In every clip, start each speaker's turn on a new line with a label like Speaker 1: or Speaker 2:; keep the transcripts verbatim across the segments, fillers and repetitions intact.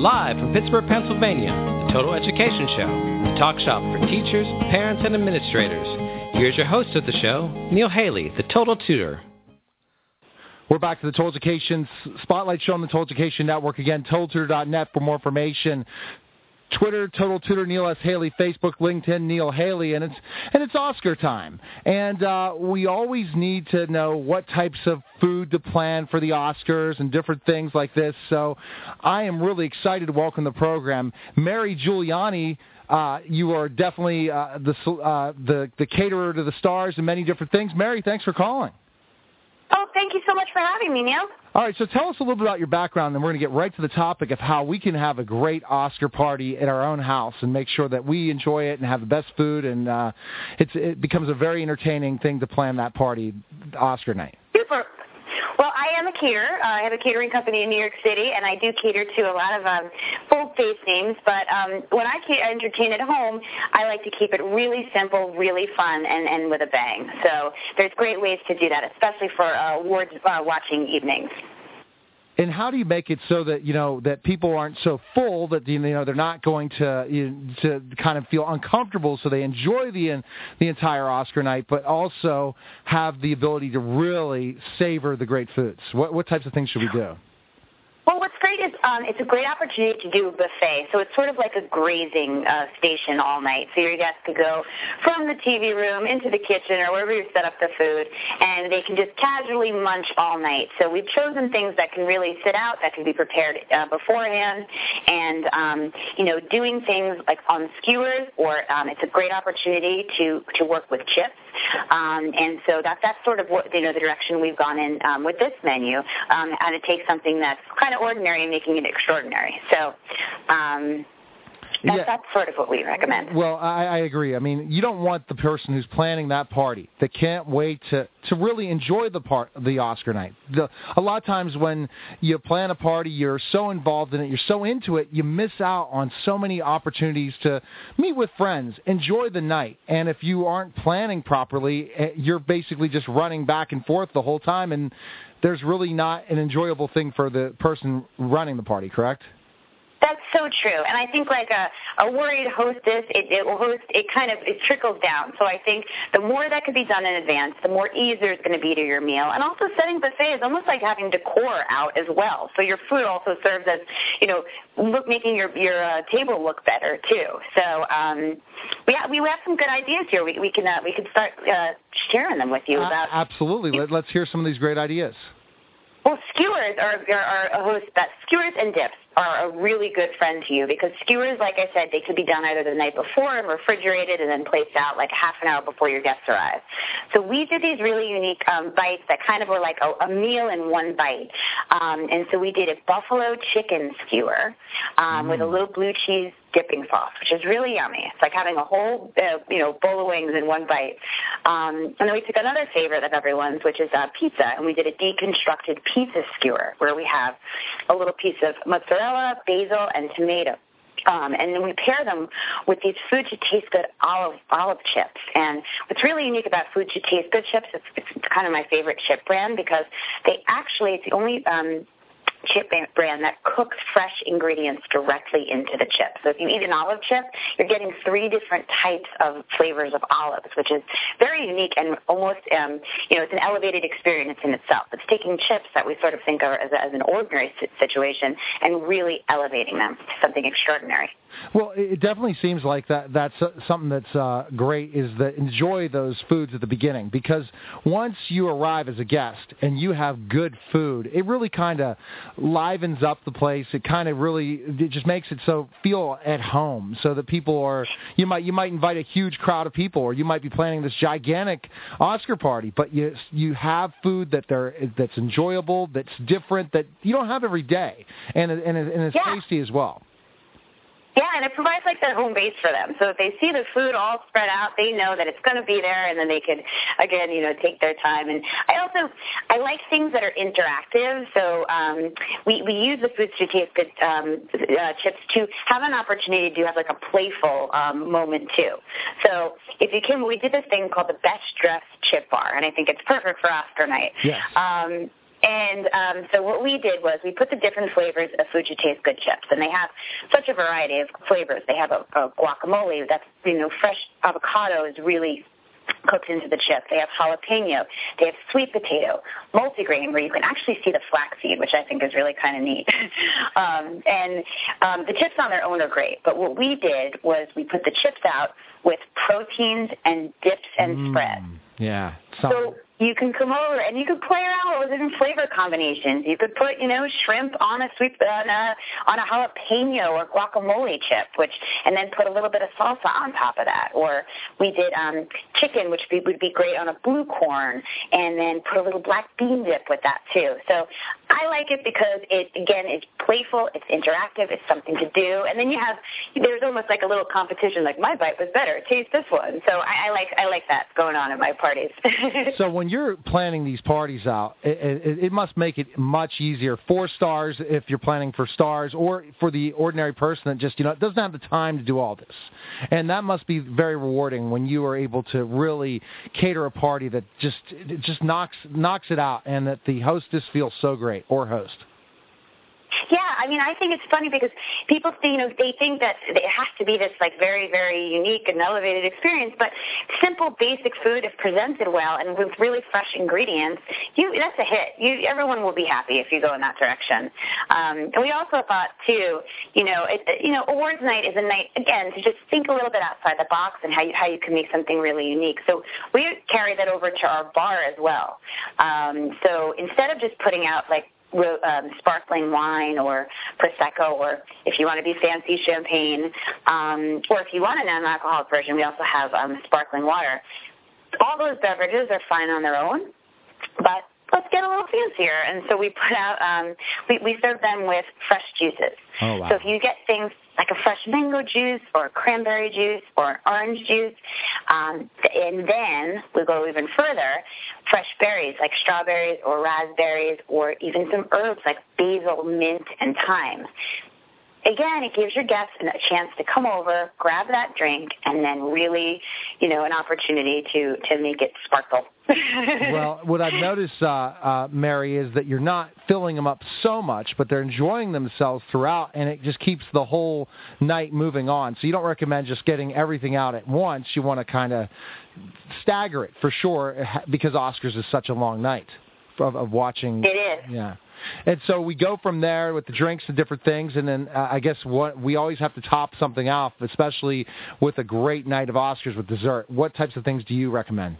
Speaker 1: Live from Pittsburgh, Pennsylvania, the Total Education Show, the talk shop for teachers, parents, and administrators. Here's your host of the show, Neil Haley, the Total Tutor.
Speaker 2: We're back to the Total Education Spotlight Show on the Total Education Network. Again, total tutor dot net for more information. Twitter, Total Tutor, Neil S. Haley. Facebook, LinkedIn, Neil Haley. And it's and it's Oscar time. And uh, we always need to know what types of food to plan for the Oscars and different things like this. So I am really excited to welcome the program. Mary Giuliani, uh, you are definitely uh, the, uh, the, the caterer to the stars and many different things. Mary, thanks for calling.
Speaker 3: Oh, thank you so much for having me, Neil.
Speaker 2: All right, so tell us a little bit about your background, and we're going to get right to the topic of how we can have a great Oscar party at our own house and make sure that we enjoy it and have the best food, and uh, it's, it becomes a very entertaining thing to plan that party, Oscar night.
Speaker 3: Super. Well, I am a caterer. Uh, I have a catering company in New York City, and I do cater to a lot of um, bold-faced names. But um, when I entertain at home, I like to keep it really simple, really fun, and, and with a bang. So there's great ways to do that, especially for uh, awards-watching uh, evenings.
Speaker 2: And how do you make it so that you know that people aren't so full that you know they're not going to you know, to kind of feel uncomfortable, so they enjoy the the entire Oscar night, but also have the ability to really savor the great foods? What what types of things should we do?
Speaker 3: Well, what's great is um, it's a great opportunity to do a buffet. So it's sort of like a grazing uh, station all night. So your guests could go from the T V room into the kitchen or wherever you set up the food, and they can just casually munch all night. So we've chosen things that can really sit out, that can be prepared uh, beforehand, and um, you know, doing things like on skewers, or um, it's a great opportunity to to work with chips. Um, and so that, that's sort of what, you know, the direction we've gone in um, with this menu, um, how to take something that's kind of ordinary and making it extraordinary. So um, that's,
Speaker 2: yeah.
Speaker 3: that's sort of what we recommend.
Speaker 2: Well, I, I agree. I mean, you don't want the person who's planning that party that can't wait to, to really enjoy the part the Oscar night. The, a lot of times when you plan a party, you're so involved in it, you're so into it, you miss out on so many opportunities to meet with friends, enjoy the night. And if you aren't planning properly, you're basically just running back and forth the whole time, and there's really not an enjoyable thing for the person running the party, correct?
Speaker 3: That's so true, and I think like a, a worried hostess, it, it will host. It kind of it trickles down. So I think the more that could be done in advance, the more easier it's going to be to your meal. And also setting buffet is almost like having decor out as well. So your food also serves as, you know, look, making your your uh, table look better too. So um, we have, we have some good ideas here. We we can uh, we can start uh, sharing them with you
Speaker 2: Uh,
Speaker 3: about.
Speaker 2: absolutely. Let, let's hear some of these great ideas.
Speaker 3: Well, skewers are, are, are a host that skewers and dips are a really good friend to you, because skewers, like I said, they could be done either the night before and refrigerated and then placed out like half an hour before your guests arrive. So we did these really unique um, bites that kind of were like a, a meal in one bite. Um, and so we did a buffalo chicken skewer um, mm. with a little blue cheese dipping sauce, which is really yummy. It's like having a whole, uh, you know, bowl of wings in one bite. Um, and then we took another favorite of everyone's, which is uh, pizza, and we did a deconstructed pizza skewer where we have a little piece of mozzarella, basil, and tomato. Um, and then we pair them with these Food to Taste Good olive olive chips. And what's really unique about Food to Taste Good chips, it's, it's kind of my favorite chip brand, because they actually, it's the only um, chip brand that cooks fresh ingredients directly into the chip. So if you eat an olive chip, you're getting three different types of flavors of olives, which is very unique and almost, um, you know, it's an elevated experience in itself. It's taking chips that we sort of think of as, as an ordinary situation and really elevating them to something extraordinary.
Speaker 2: Well, it definitely seems like that. That's something that's uh, great, is that enjoy those foods at the beginning, because once you arrive as a guest and you have good food, it really kind of livens up the place. It kind of really it just makes it so feel at home, so that people are you might you might invite a huge crowd of people, or you might be planning this gigantic Oscar party, but you you have food that they're that's enjoyable, that's different, that you don't have every day, and and, and it's
Speaker 3: yeah.
Speaker 2: tasty as well.
Speaker 3: Yeah, and it provides like that home base for them. So if they see the food all spread out, they know that it's going to be there, and then they can, again, you know, take their time. And I also, I like things that are interactive. So um, we, we use the Food to Taste Good um, uh, chips to have an opportunity to have like a playful um, moment too. So if you can, we did this thing called the Best Dressed Chip Bar, and I think it's perfect for Oscar night.
Speaker 2: Yes.
Speaker 3: Um, And um, so what we did was we put the different flavors of Food Should Taste Good chips, and they have such a variety of flavors. They have a, a guacamole that's, you know, fresh avocado is really cooked into the chip. They have jalapeno. They have sweet potato, multigrain, where you can actually see the flaxseed, which I think is really kind of neat. um, and um, the chips on their own are great, but what we did was we put the chips out with proteins and dips and
Speaker 2: mm,
Speaker 3: spreads.
Speaker 2: Yeah.
Speaker 3: So you can come over and you can play around with different flavor combinations. You could put, you know, shrimp on a sweet on a on a jalapeno or guacamole chip, which and then put a little bit of salsa on top of that. Or we did um, chicken, which be, would be great on a blue corn, and then put a little black bean dip with that too. So I like it because it again is playful, it's interactive, it's something to do, and then you have there's almost like a little competition. Like my bite was better, taste this one. So I, I like I like that going on at my parties.
Speaker 2: So when you're planning these parties out, it, it, it must make it much easier for stars if you're planning for stars, or for the ordinary person that just, you know, doesn't have the time to do all this. And that must be very rewarding when you are able to really cater a party that just it just knocks knocks it out, and that the hostess feels so great, or host.
Speaker 3: Yeah, I mean, I think it's funny because people, you know, they think that it has to be this, like, very, very unique and elevated experience, but simple, basic food, if presented well and with really fresh ingredients, you that's a hit. You, everyone will be happy if you go in that direction. Um, and we also thought, too, you know, it, you know, awards night is a night, again, to just think a little bit outside the box and how you, how you can make something really unique. So we carry that over to our bar as well. Um, so instead of just putting out, like, Um, sparkling wine or Prosecco, or if you want to be fancy, champagne, um, or if you want a non-alcoholic version, we also have um, sparkling water. All those beverages are fine on their own, but let's get a little fancier. And so we put out, um, we, we serve them with fresh juices.
Speaker 2: Oh, wow.
Speaker 3: So if you get things like a fresh mango juice or cranberry juice or orange juice, um, and then we go even further, fresh berries like strawberries or raspberries, or even some herbs like basil, mint, and thyme. Again, it gives your guests a chance to come over, grab that drink, and then really, you know, an opportunity to, to make it sparkle.
Speaker 2: Well, what I've noticed, uh, uh, Mary, is that you're not filling them up so much, but they're enjoying themselves throughout, and it just keeps the whole night moving on. So you don't recommend just getting everything out at once. You want to kind of stagger it, for sure, because Oscars is such a long night of, of watching.
Speaker 3: It is.
Speaker 2: Yeah. And so we go from there with the drinks and different things, and then uh, I guess what we always have to top something off, especially with a great night of Oscars with dessert. What types of things do you recommend?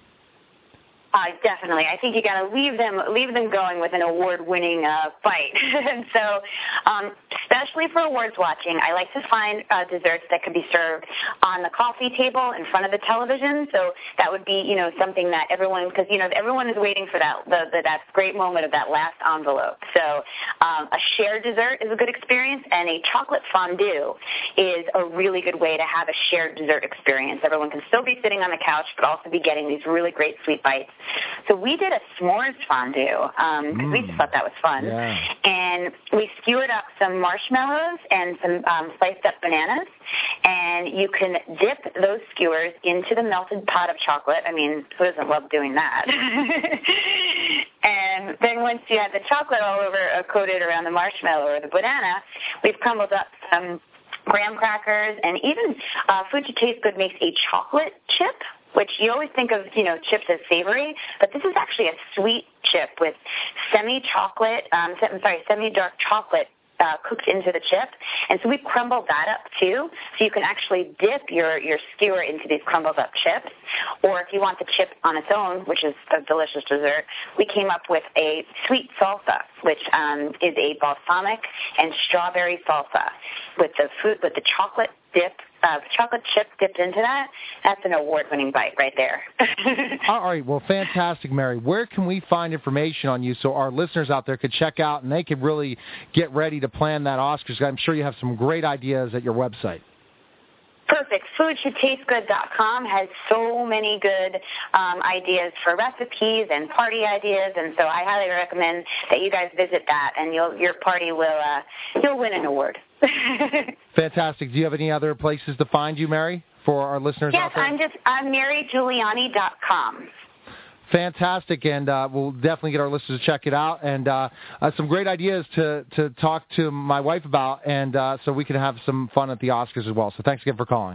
Speaker 3: Uh, definitely. I think you got to leave them leave them going with an award-winning uh, bite. And so, um, especially for awards watching, I like to find uh, desserts that could be served on the coffee table in front of the television. So that would be, you know, something that everyone, because you know everyone is waiting for that the, the, that great moment of that last envelope. So um, a shared dessert is a good experience, and a chocolate fondue is a really good way to have a shared dessert experience. Everyone can still be sitting on the couch, but also be getting these really great sweet bites. So we did a s'mores fondue because um, mm. we just thought that was fun.
Speaker 2: Yeah. And
Speaker 3: we skewered up some marshmallows and some um, sliced up bananas. And you can dip those skewers into the melted pot of chocolate. I mean, who doesn't love doing that? And then once you have the chocolate all over, uh, coated around the marshmallow or the banana, we've crumbled up some graham crackers. And even uh, Food Should Taste Good makes a chocolate chip, which you always think of, you know, chips as savory, but this is actually a sweet chip with semi-chocolate, um, I'm sorry, semi-dark chocolate uh, cooked into the chip. And so we've crumbled that up, too, so you can actually dip your, your skewer into these crumbled up chips. Or if you want the chip on its own, which is a delicious dessert, we came up with a sweet salsa, which um, is a balsamic and strawberry salsa with the fruit, with the chocolate dip, uh, chocolate chip dipped into that. That's an award-winning bite right there.
Speaker 2: All right. Well, fantastic, Mary. Where can we find information on you so our listeners out there could check out and they could really get ready to plan that Oscars? I'm sure you have some great ideas at your website.
Speaker 3: Perfect. food should taste good dot com has so many good um, ideas for recipes and party ideas, and so I highly recommend that you guys visit that, and you'll, your party will uh, you'll win an award.
Speaker 2: Fantastic. Do you have any other places to find you, Mary, for our listeners
Speaker 3: yes,
Speaker 2: out there?
Speaker 3: Yes, I'm just I'm Mary Giuliani dot com.
Speaker 2: Fantastic, and uh, we'll definitely get our listeners to check it out. And uh, uh, some great ideas to, to talk to my wife about, and uh, so we can have some fun at the Oscars as well. So thanks again for calling.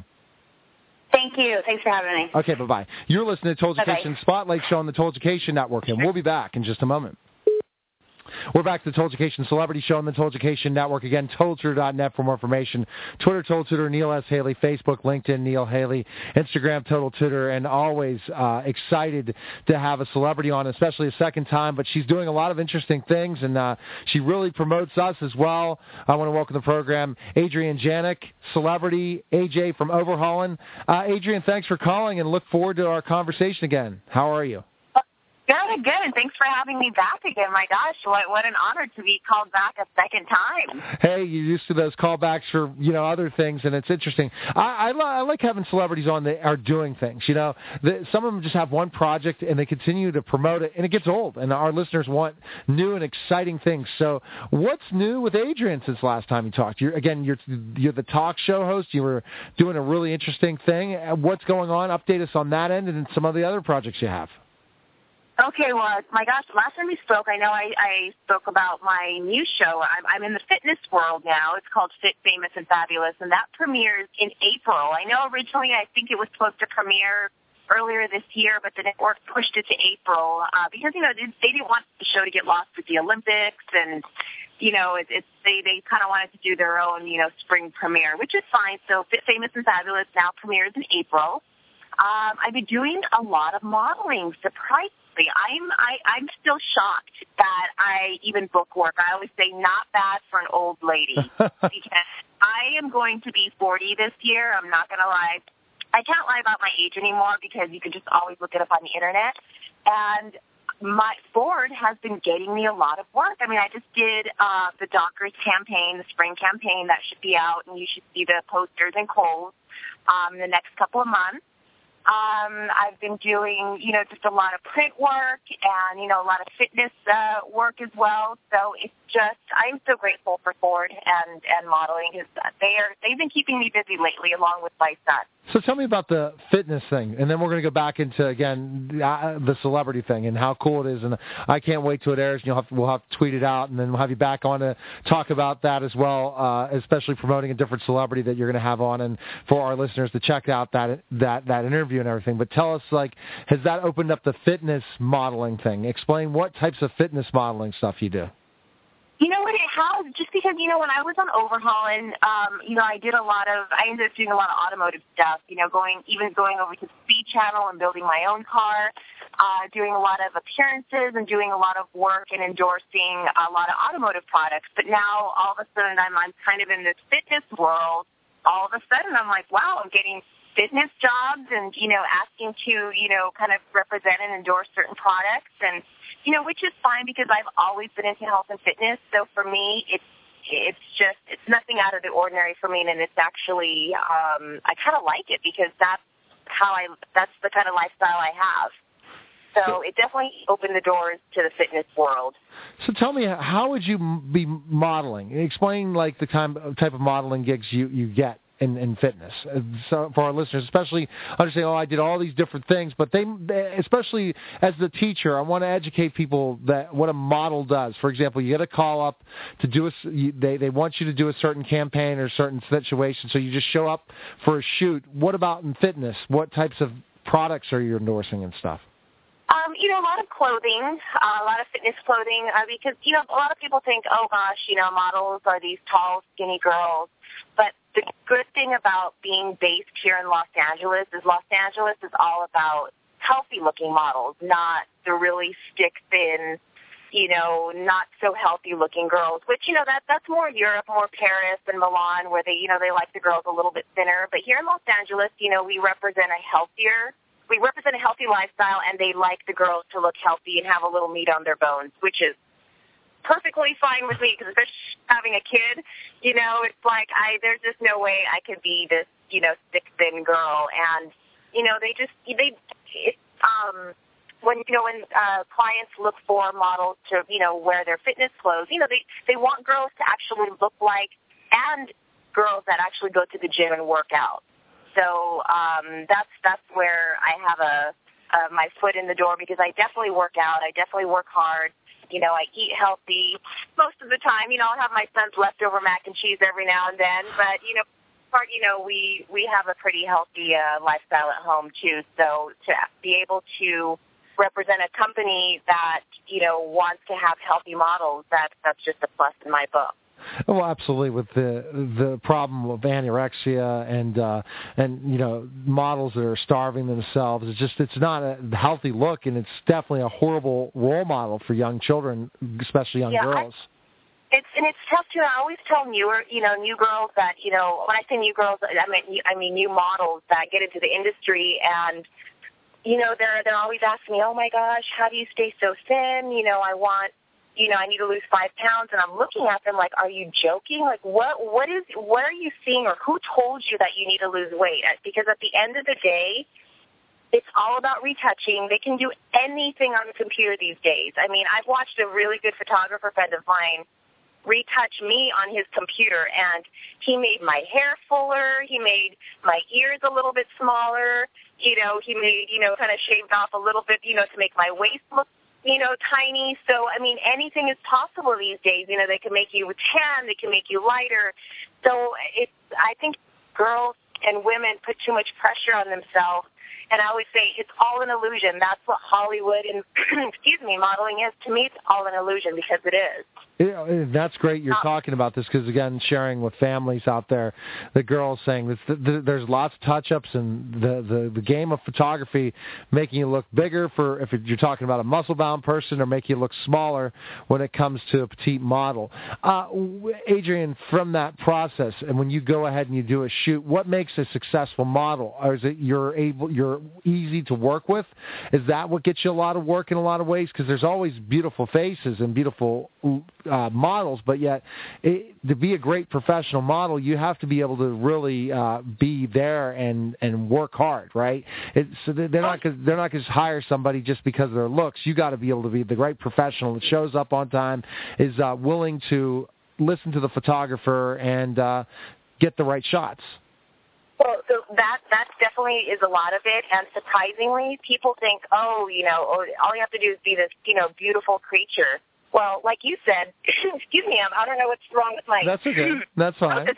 Speaker 3: Thank you. Thanks for having me.
Speaker 2: Okay, bye-bye. You're listening to Total Education Spotlight Show on the Total Education Network, and we'll be back in just a moment. We're back to the Total Education Celebrity Show on the Total Education Network. Again, total tutor dot net for more information. Twitter, Total Tutor, Neil S. Haley. Facebook, LinkedIn, Neil Haley. Instagram, Total Tutor. And always uh, excited to have a celebrity on, especially a second time. But she's doing a lot of interesting things, and uh, she really promotes us as well. I want to welcome to the program Adrienne Janik, celebrity, A J from Overhauling. Uh, Adrienne, thanks for calling, and look forward to our conversation again. How are you?
Speaker 4: Good, good, and thanks for having me back again. My gosh, what what an honor to be called back a second time.
Speaker 2: Hey, you're used to those callbacks for, you know, other things, and it's interesting. I, I, li- I like having celebrities on that are doing things, you know. The, some of them just have one project, and they continue to promote it, and it gets old, and our listeners want new and exciting things. So what's new with Adrienne since last time you talked? You're, again, you're, you're the talk show host. You were doing a really interesting thing. What's going on? Update us on that end and some of the other projects you have.
Speaker 4: Okay, well, my gosh, last time we spoke, I know I, I spoke about my new show. I'm, I'm in the fitness world now. It's called Fit, Famous, and Fabulous, and that premieres in April. I know originally I think it was supposed to premiere earlier this year, but the network pushed it to April uh, because, you know, they, they didn't want the show to get lost with the Olympics, and, you know, it, it's they, they kind of wanted to do their own, you know, spring premiere, which is fine. So Fit, Famous, and Fabulous now premieres in April. Um, I've been doing a lot of modeling, surprisingly. I'm I, I'm still shocked that I even book work. I always say not bad for an old lady because I am going to be forty this year. I'm not going to lie. I can't lie about my age anymore because you can just always look it up on the internet. And my Ford has been getting me a lot of work. I mean, I just did uh, the Dockers campaign, the spring campaign that should be out, and you should see the posters in Kohl's um, in the next couple of months. Um, I've been doing, you know, just a lot of print work and, you know, a lot of fitness uh, work as well. So it's just, I'm so grateful for Ford and, and modeling because they are, they've been keeping me busy lately along with my son.
Speaker 2: So tell me about the fitness thing, and then we're going to go back into, again, uh, the celebrity thing and how cool it is. And I can't wait till it airs, and you'll have to, we'll have to tweet it out, and then we'll have you back on to talk about that as well, uh, especially promoting a different celebrity that you're going to have on, and for our listeners to check out that that that interview and everything. But tell us, like, has that opened up the fitness modeling thing? Explain what types of fitness modeling stuff you do.
Speaker 4: You know what, it has, just because, you know, when I was on Overhauling, um, you know, I did a lot of, I ended up doing a lot of automotive stuff, you know, going, even going over to the Speed Channel and building my own car, uh, doing a lot of appearances and doing a lot of work and endorsing a lot of automotive products. But now, all of a sudden, I'm, I'm kind of in this fitness world. All of a sudden, I'm like, wow, I'm getting fitness jobs and, you know, asking to, you know, kind of represent and endorse certain products and, you know, which is fine because I've always been into health and fitness. So for me, it's it's just, it's nothing out of the ordinary for me. And it's actually, um, I kind of like it because that's how I, that's the kind of lifestyle I have. So it definitely opened the doors to the fitness world.
Speaker 2: So tell me, how would you be modeling? Explain, like, the kind type of modeling gigs you, you get in, in fitness. So for our listeners, especially understand, oh, I did all these different things, but they, they, especially as the teacher, I want to educate people that what a model does. For example, you get a call up to do a, you, they, they want you to do a certain campaign or a certain situation, so you just show up for a shoot. What about in fitness? What types of products are you endorsing and stuff?
Speaker 4: Um, you know, a lot of clothing, uh, a lot of fitness clothing, uh, because, you know, a lot of people think, oh, gosh, you know, models are these tall, skinny girls. But the good thing about being based here in Los Angeles is Los Angeles is all about healthy-looking models, not the really stick-thin, you know, not so healthy-looking girls, which, you know, that that's more Europe, more Paris and Milan, where they, you know, they like the girls a little bit thinner. But here in Los Angeles, you know, we represent a healthier We represent a healthy lifestyle, and they like the girls to look healthy and have a little meat on their bones, which is perfectly fine with me, because especially having a kid, you know, it's like I there's just no way I could be this, you know, thick, thin girl. And, you know, they just, they, it, um, when, you know, when uh, clients look for models to, you know, wear their fitness clothes, you know, they, they want girls to actually look like, and girls that actually go to the gym and work out. So um, that's that's where I have a uh, my foot in the door because I definitely work out. I definitely work hard. You know, I eat healthy most of the time. You know, I'll have my son's leftover mac and cheese every now and then. But, you know, part, you know, we, we have a pretty healthy uh, lifestyle at home, too. So to be able to represent a company that, you know, wants to have healthy models, that, that's just a plus in my book.
Speaker 2: Well, absolutely. With the the problem of anorexia and uh, and you know models that are starving themselves, it's just it's not a healthy look, and it's definitely a horrible role model for young children, especially young
Speaker 4: yeah,
Speaker 2: girls.
Speaker 4: I, it's and it's tough too. I always tell newer, you know, new girls that you know when I say new girls, I mean I mean new models that get into the industry and. You know, they're they're always asking me, oh my gosh, how do you stay so thin? You know, I want. You know, I need to lose five pounds, and I'm looking at them like, are you joking? Like, what, what is, what are you seeing, or who told you that you need to lose weight? Because at the end of the day, it's all about retouching. They can do anything on the computer these days. I mean, I've watched a really good photographer friend of mine retouch me on his computer, and he made my hair fuller. He made my ears a little bit smaller. You know, he made, you know, kind of shaved off a little bit, you know, to make my waist look you know, tiny. So, I mean, anything is possible these days. You know, they can make you tan, they can make you lighter. So it's, I think girls and women put too much pressure on themselves. And I always say it's all an illusion. That's what Hollywood and, excuse me, modeling is. To me, it's all an illusion because it is.
Speaker 2: Yeah, that's great you're talking about this because, again, sharing with families out there, the girls saying that th- th- there's lots of touch-ups and the, the, the game of photography making you look bigger for if you're talking about a muscle-bound person or make you look smaller when it comes to a petite model. Uh, Adrienne, from that process, and when you go ahead and you do a shoot, what makes a successful model? Or is it you're able, you're easy to work with? Is that what gets you a lot of work in a lot of ways? Because there's always beautiful faces and beautiful Uh, models, but yet it, to be a great professional model, you have to be able to really uh, be there and, and work hard, right? It, so they're not gonna, they're not going to hire somebody just because of their looks. You got to be able to be the right professional that shows up on time, is uh, willing to listen to the photographer and uh, get the right shots.
Speaker 4: Well, so that that definitely is a lot of it, and surprisingly, people think, oh, you know, oh, all you have to do is be this, you know, beautiful creature. Well, like you said, excuse me, I don't know what's wrong with my...
Speaker 2: That's okay. That's fine.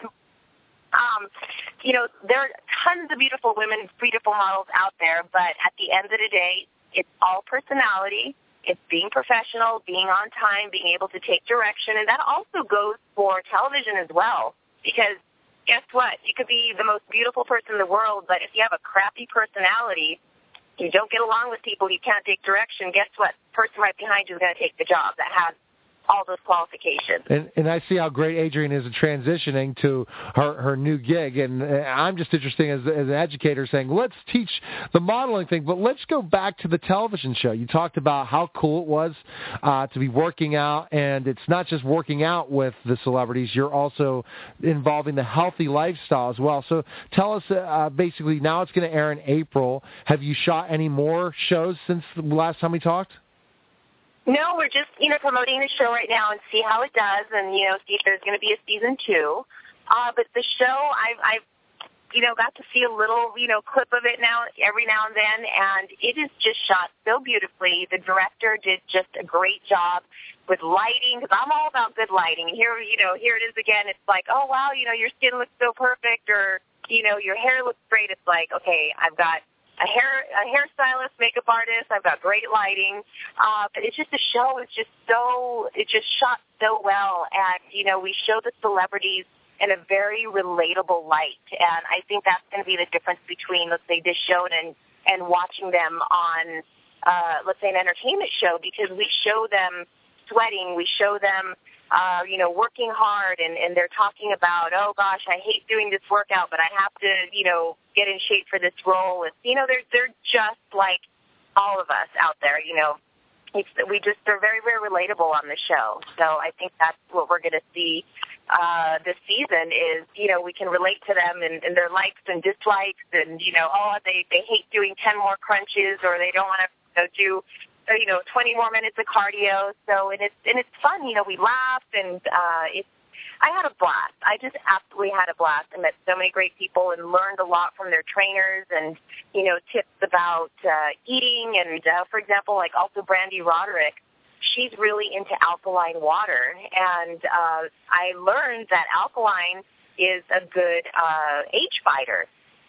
Speaker 4: Um, you know, there are tons of beautiful women, beautiful models out there, but at the end of the day, it's all personality. It's being professional, being on time, being able to take direction, and that also goes for television as well. Because guess what? You could be the most beautiful person in the world, but if you have a crappy personality, you don't get along with people, you can't take direction, guess what? The person right behind you is going to take the job that has all those qualifications.
Speaker 2: And, and I see how great Adrienne is transitioning to her, her new gig. And I'm just interested as, as an educator saying, let's teach the modeling thing, but let's go back to the television show. You talked about how cool it was uh, to be working out, and it's not just working out with the celebrities. You're also involving the healthy lifestyle as well. So tell us, uh, basically, now it's going to air in April. Have you shot any more shows since the last time we talked?
Speaker 4: No, we're just, you know, promoting the show right now and see how it does and, you know, see if there's going to be a season two. Uh, but the show, I've, I've, you know, got to see a little, you know, clip of it now, every now and then, and it is just shot so beautifully. The director did just a great job with lighting, because I'm all about good lighting. And here, you know, here it is again. It's like, oh, wow, you know, your skin looks so perfect, or, you know, your hair looks great. It's like, okay, I've got a hair a hairstylist, makeup artist. I've got great lighting, uh, but it's just the show is just so it just shot so well, and you know we show the celebrities in a very relatable light, and I think that's going to be the difference between, let's say, this show and and watching them on, uh, let's say, an entertainment show, because we show them sweating, we show them. Uh, you know, working hard, and, and they're talking about, oh, gosh, I hate doing this workout, but I have to, you know, get in shape for this role. And, you know, they're, they're just like all of us out there, you know. It's, we just, they're very, very relatable on the show. So I think that's what we're going to see uh, this season is, you know, we can relate to them and, and their likes and dislikes and, you know, oh, they, they hate doing ten more crunches, or they don't want to, you know, do you know, twenty more minutes of cardio. So, and it's, and it's fun, you know, we laugh, and uh, it's, I had a blast. I just absolutely had a blast. I met so many great people and learned a lot from their trainers and, you know, tips about uh, eating. And, uh, for example, like also Brandy Roderick, she's really into alkaline water. And uh, I learned that alkaline is a good uh, age fighter.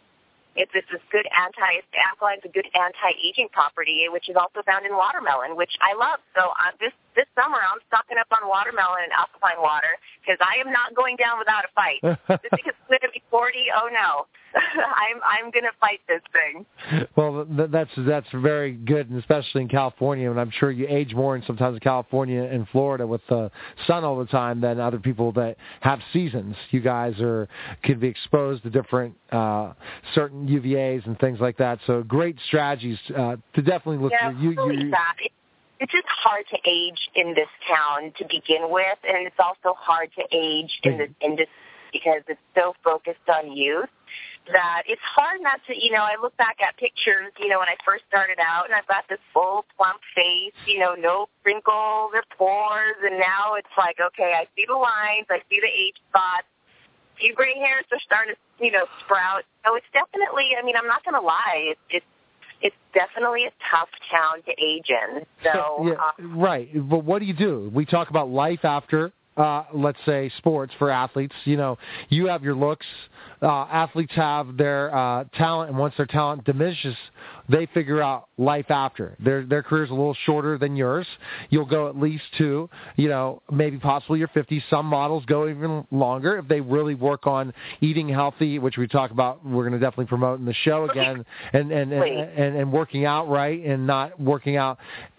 Speaker 4: It's, it's this good anti, alkaline is a good anti-aging property, which is also found in watermelon, which I love. So uh, this this summer, I'm stocking up on watermelon and alkaline water because I am not going down without a fight. Just because it's going to be forty, oh no, I'm I'm going to fight this thing.
Speaker 2: Well, that's that's very good, and especially in California, and I'm sure you age more in sometimes in California and Florida with the sun all the time than other people that have seasons. You guys are could be exposed to different uh, certain U V As and things like that. So great strategies uh, to definitely look.
Speaker 4: Yeah,
Speaker 2: you, you, you,
Speaker 4: that. It's just hard to age in this town to begin with, and it's also hard to age in this industry because it's so focused on youth that it's hard not to, you know, I look back at pictures, you know, when I first started out, and I've got this full, plump face, you know, no wrinkles or pores, and now it's like, okay, I see the lines, I see the age spots, a few gray hairs are starting to, you know, sprout. So it's definitely, I mean, I'm not going to lie, it's, it's It's definitely a tough town to age in. So,
Speaker 2: so yeah,
Speaker 4: uh,
Speaker 2: right. But what do you do? We talk about life after, uh, let's say, sports for athletes. You know, you have your looks. Uh, athletes have their uh, talent, and once their talent diminishes, they figure out life after. Their their career's a little shorter than yours. You'll go at least to, you know, maybe possibly your fifties. Some models go even longer if they really work on eating healthy, which we talk about. We're going to definitely promote in the show again, and and, and, and and working out right and not working out.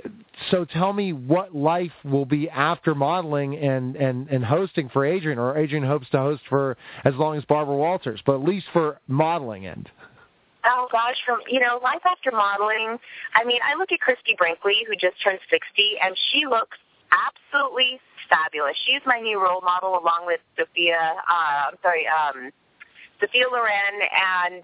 Speaker 2: So tell me what life will be after modeling and, and, and hosting for Adrian, or Adrian hopes to host for as long as Barbara Walters, but at least for modeling end.
Speaker 4: Oh, gosh, from, you know, life after modeling, I mean, I look at Christy Brinkley, who just turned sixty, and she looks absolutely fabulous. She's my new role model along with Sophia, uh, I'm sorry, um, Sophia Loren and,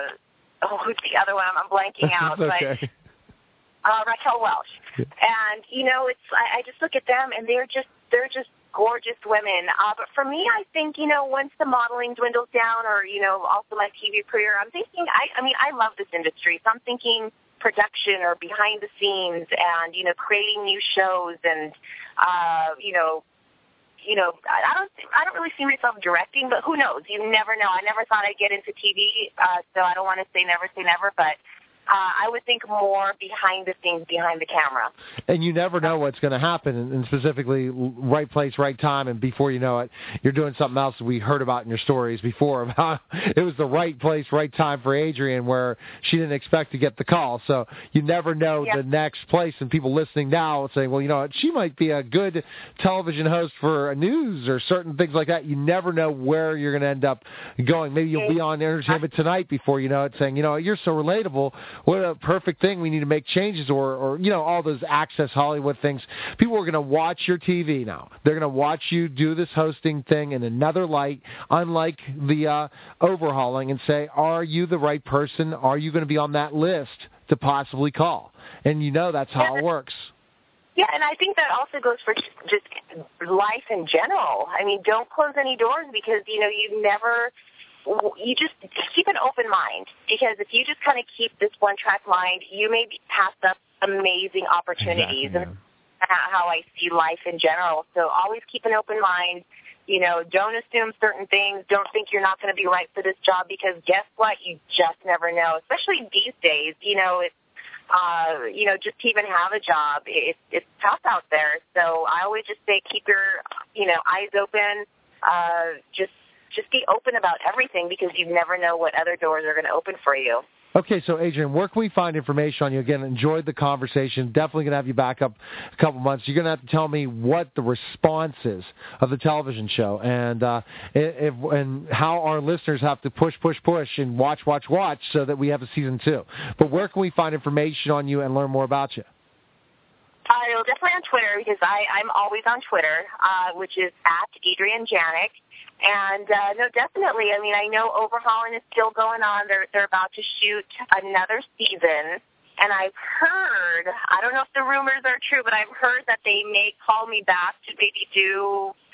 Speaker 4: uh, oh, who's the other one? I'm, I'm blanking out.
Speaker 2: okay.
Speaker 4: But, uh, Raquel Welch. Yeah. And, you know, it's I, I just look at them, and they're just they're just gorgeous women. Uh, but for me, I think, you know, once the modeling dwindles down, or, you know, also my T V career, I'm thinking, I, I mean, I love this industry, so I'm thinking production or behind the scenes and, you know, creating new shows and, uh, you know, you know, I don't, I don't really see myself directing, but who knows? You never know. I never thought I'd get into T V, uh, so I don't want to say never say never, but Uh, I would think more behind the scenes, behind the camera.
Speaker 2: And you never know what's going to happen, and specifically right place, right time, and before you know it, you're doing something else that we heard about in your stories before about it was the right place, right time for Adrian where she didn't expect to get the call. So you never know
Speaker 4: yep.
Speaker 2: the next place, and people listening now saying, well, you know what, she might be a good television host for a news or certain things like that. You never know where you're going to end up going. Maybe you'll be on Entertainment Tonight before you know it saying, you know, you're so relatable. What a perfect thing. We need to make changes, or, or you know, all those Access Hollywood things. People are going to watch your T V now. They're going to watch you do this hosting thing in another light, unlike the uh, overhauling, and say, are you the right person? Are you going to be on that list to possibly call? And you know that's how it works.
Speaker 4: Yeah, and I think that also goes for just life in general. I mean, don't close any doors because, you know, you never... You just keep an open mind, because if you just kind of keep this one-track mind, you may pass up amazing opportunities.
Speaker 2: Exactly, yeah.
Speaker 4: And how I see life in general. So always keep an open mind. You know, don't assume certain things. Don't think you're not going to be right for this job, because guess what? You just never know, especially these days. You know, it's, uh, you know, just to even have a job, it's, it's tough out there. So I always just say keep your, you know, eyes open, uh, just Just be open about everything, because you never know what other doors are going to open for you.
Speaker 2: Okay, so Adrian, where can we find information on you? Again, enjoyed the conversation. Definitely going to have you back up a couple months. You're going to have to tell me what the response is of the television show, and uh, if, and how our listeners have to push, push, push, and watch, watch, watch, so that we have a season two. But where can we find information on you and learn more about you?
Speaker 4: Uh, well, definitely on Twitter, because I, I'm always on Twitter, uh, which is at Adrian Janik. And, uh, no, definitely. I mean, I know overhauling is still going on. They're, they're about to shoot another season. And I've heard, I don't know if the rumors are true, but I've heard that they may call me back to maybe do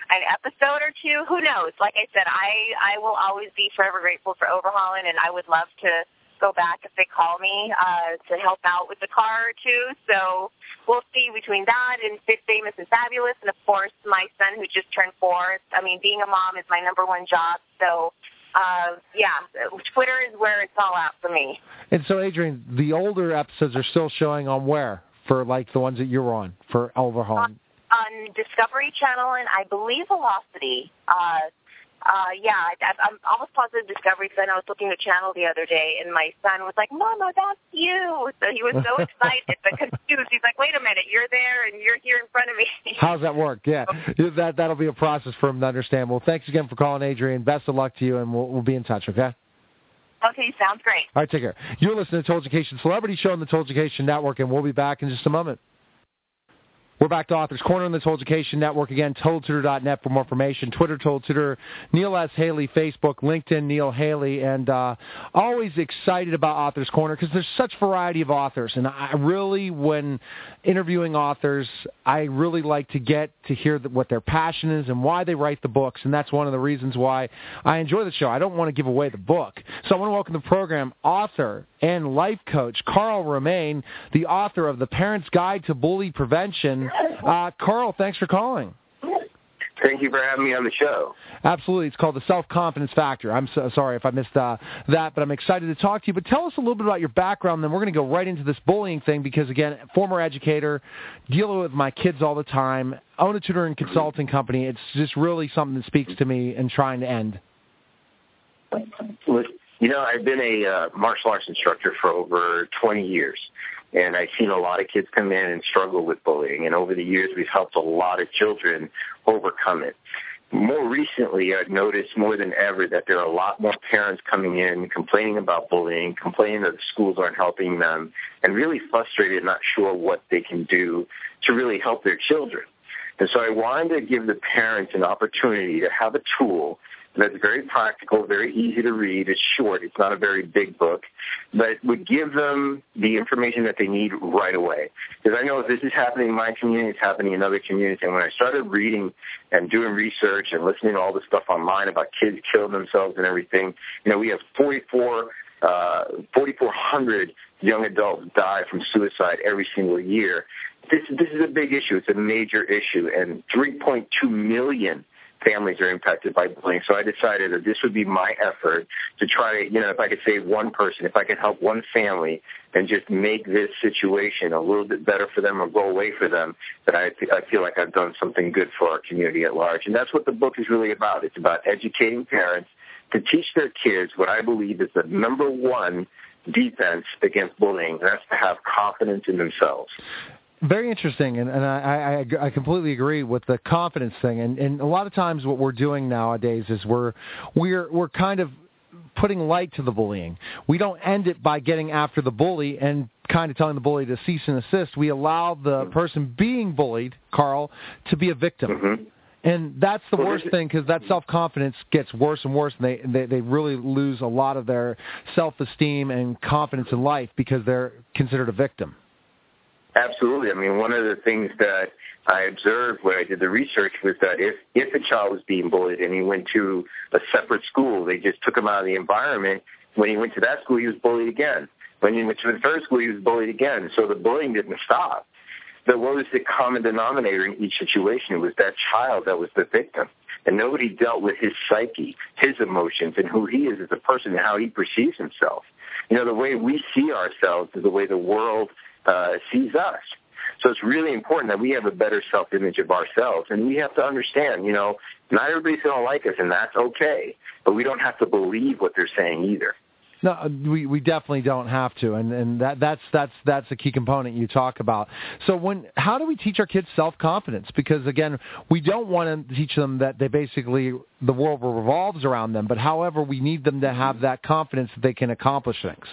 Speaker 4: an episode or two. Who knows? Like I said, I, I will always be forever grateful for Overhauling, and I would love to go back if they call me uh, to help out with the car or two. So we'll see between that and Fit, Famous, and Fabulous, and, of course, my son who just turned four. I mean, being a mom is my number one job. So, uh, yeah, Twitter is where it's all at for me.
Speaker 2: And so, Adrienne, the older episodes are still showing on where? For, like, the ones that you're on for Overhauling?
Speaker 4: On, on Discovery Channel and, I believe, Velocity. Uh Uh, yeah, I, I'm almost positive Discovery, because I was looking at the channel the other day, and my son was like, Mama, that's you. So he was so excited but confused. He's like, wait a minute, you're there, and you're here in front of me.
Speaker 2: How's that work? Yeah, that, that'll be a process for him to understand. Well, thanks again for calling, Adrienne. Best of luck to you, and we'll, we'll be in touch, okay?
Speaker 4: Okay, sounds great.
Speaker 2: All right, take care. You're listening to Tolducation Celebrity Show on the Tolducation Network, and we'll be back in just a moment. We're back to Authors Corner on the Tolducation Network. Again, total tutor dot net for more information. Twitter, Total Tutor, Neil S. Haley, Facebook, LinkedIn, Neil Haley. And uh, always excited about Authors Corner because there's such variety of authors. And I really, when interviewing authors, I really like to get to hear what their passion is and why they write the books. And that's one of the reasons why I enjoy the show. I don't want to give away the book. So I want to welcome to the program author and life coach Carl Romain, the author of The Parent's Guide to Bully Prevention. Uh, Carl, thanks for calling.
Speaker 5: Thank you for having me on the show.
Speaker 2: Absolutely. It's called The Self-Confidence Factor. I'm so sorry if I missed uh, that, but I'm excited to talk to you. But tell us a little bit about your background, then we're going to go right into this bullying thing because, again, former educator, dealing with my kids all the time, own a tutoring consulting company. It's just really something that speaks to me and trying to end.
Speaker 5: Well, you know, I've been a uh, martial arts instructor for over twenty years. And I've seen a lot of kids come in and struggle with bullying. And over the years, we've helped a lot of children overcome it. More recently, I've noticed more than ever that there are a lot more parents coming in complaining about bullying, complaining that the schools aren't helping them, and really frustrated, not sure what they can do to really help their children. And so I wanted to give the parents an opportunity to have a tool that's very practical, very easy to read. It's short. It's not a very big book, but it would give them the information that they need right away. Because I know if this is happening in my community, it's happening in other communities. And when I started reading and doing research and listening to all the stuff online about kids killing themselves and everything, you know, we have forty-four, uh, forty-four hundred young adults die from suicide every single year. This, this is a big issue. It's a major issue. And three point two million families are impacted by bullying. So I decided that this would be my effort to try to, you know, if I could save one person, if I could help one family and just make this situation a little bit better for them or go away for them, that I, I feel like I've done something good for our community at large. And that's what the book is really about. It's about educating parents to teach their kids what I believe is the number one defense against bullying, and that's to have confidence in themselves.
Speaker 2: Very interesting, and, and I, I, I completely agree with the confidence thing. And, and a lot of times, what we're doing nowadays is we're we're we're kind of putting light to the bullying. We don't end it by getting after the bully and kind of telling the bully to cease and desist. We allow the person being bullied, Carl, to be a victim.
Speaker 5: Mm-hmm.
Speaker 2: And that's the worst thing because that self-confidence gets worse and worse, and they, they they really lose a lot of their self-esteem and confidence in life because they're considered a victim.
Speaker 5: Absolutely. I mean, one of the things that I observed when I did the research was that if, if a child was being bullied and he went to a separate school, they just took him out of the environment. When he went to that school, he was bullied again. When he went to the third school, he was bullied again. So the bullying didn't stop. But what was the common denominator in each situation? It was that child that was the victim. And nobody dealt with his psyche, his emotions, and who he is as a person and how he perceives himself. You know, the way we see ourselves is the way the world uh, sees us. So it's really important that we have a better self-image of ourselves. And we have to understand, you know, not everybody's going to like us, and that's okay. But we don't have to believe what they're saying either.
Speaker 2: No, we, we definitely don't have to, and, and that that's that's that's a key component you talk about. So when how do we teach our kids self-confidence? Because again, we don't want to teach them that they basically the world revolves around them, but however, we need them to have that confidence that they can accomplish things.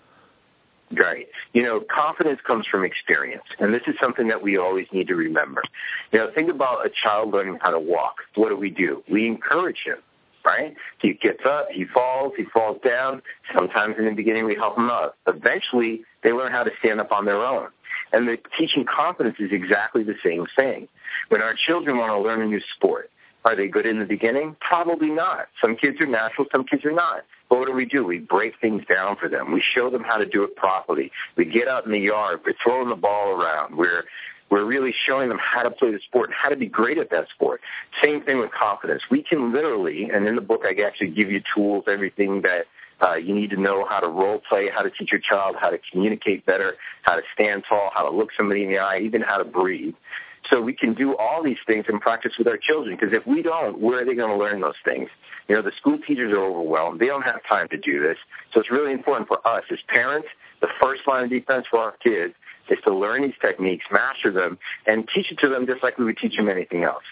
Speaker 5: Right. You know, confidence comes from experience, and this is something that we always need to remember. You know, think about a child learning how to walk. What do we do? We encourage him. Right? He gets up, he falls, he falls down. Sometimes in the beginning we help him up. Eventually they learn how to stand up on their own. And the teaching confidence is exactly the same thing. When our children want to learn a new sport, Are they good in the beginning? Probably not. Some kids are natural, some kids are not. But what do we do? We break things down for them. We show them how to do it properly. We get out in the yard. We're throwing the ball around. We're we're really showing them how to play the sport and how to be great at that sport. Same thing with confidence. We can literally, and in the book I actually give you tools, everything that uh, you need to know, how to role play, how to teach your child how to communicate better, how to stand tall, how to look somebody in the eye, even how to breathe. So we can do all these things and practice with our children, because if we don't, where are they going to learn those things? You know, the school teachers are overwhelmed. They don't have time to do this. So it's really important for us as parents, the first line of defense for our kids is to learn these techniques, master them, and teach it to them just like we would teach them anything else.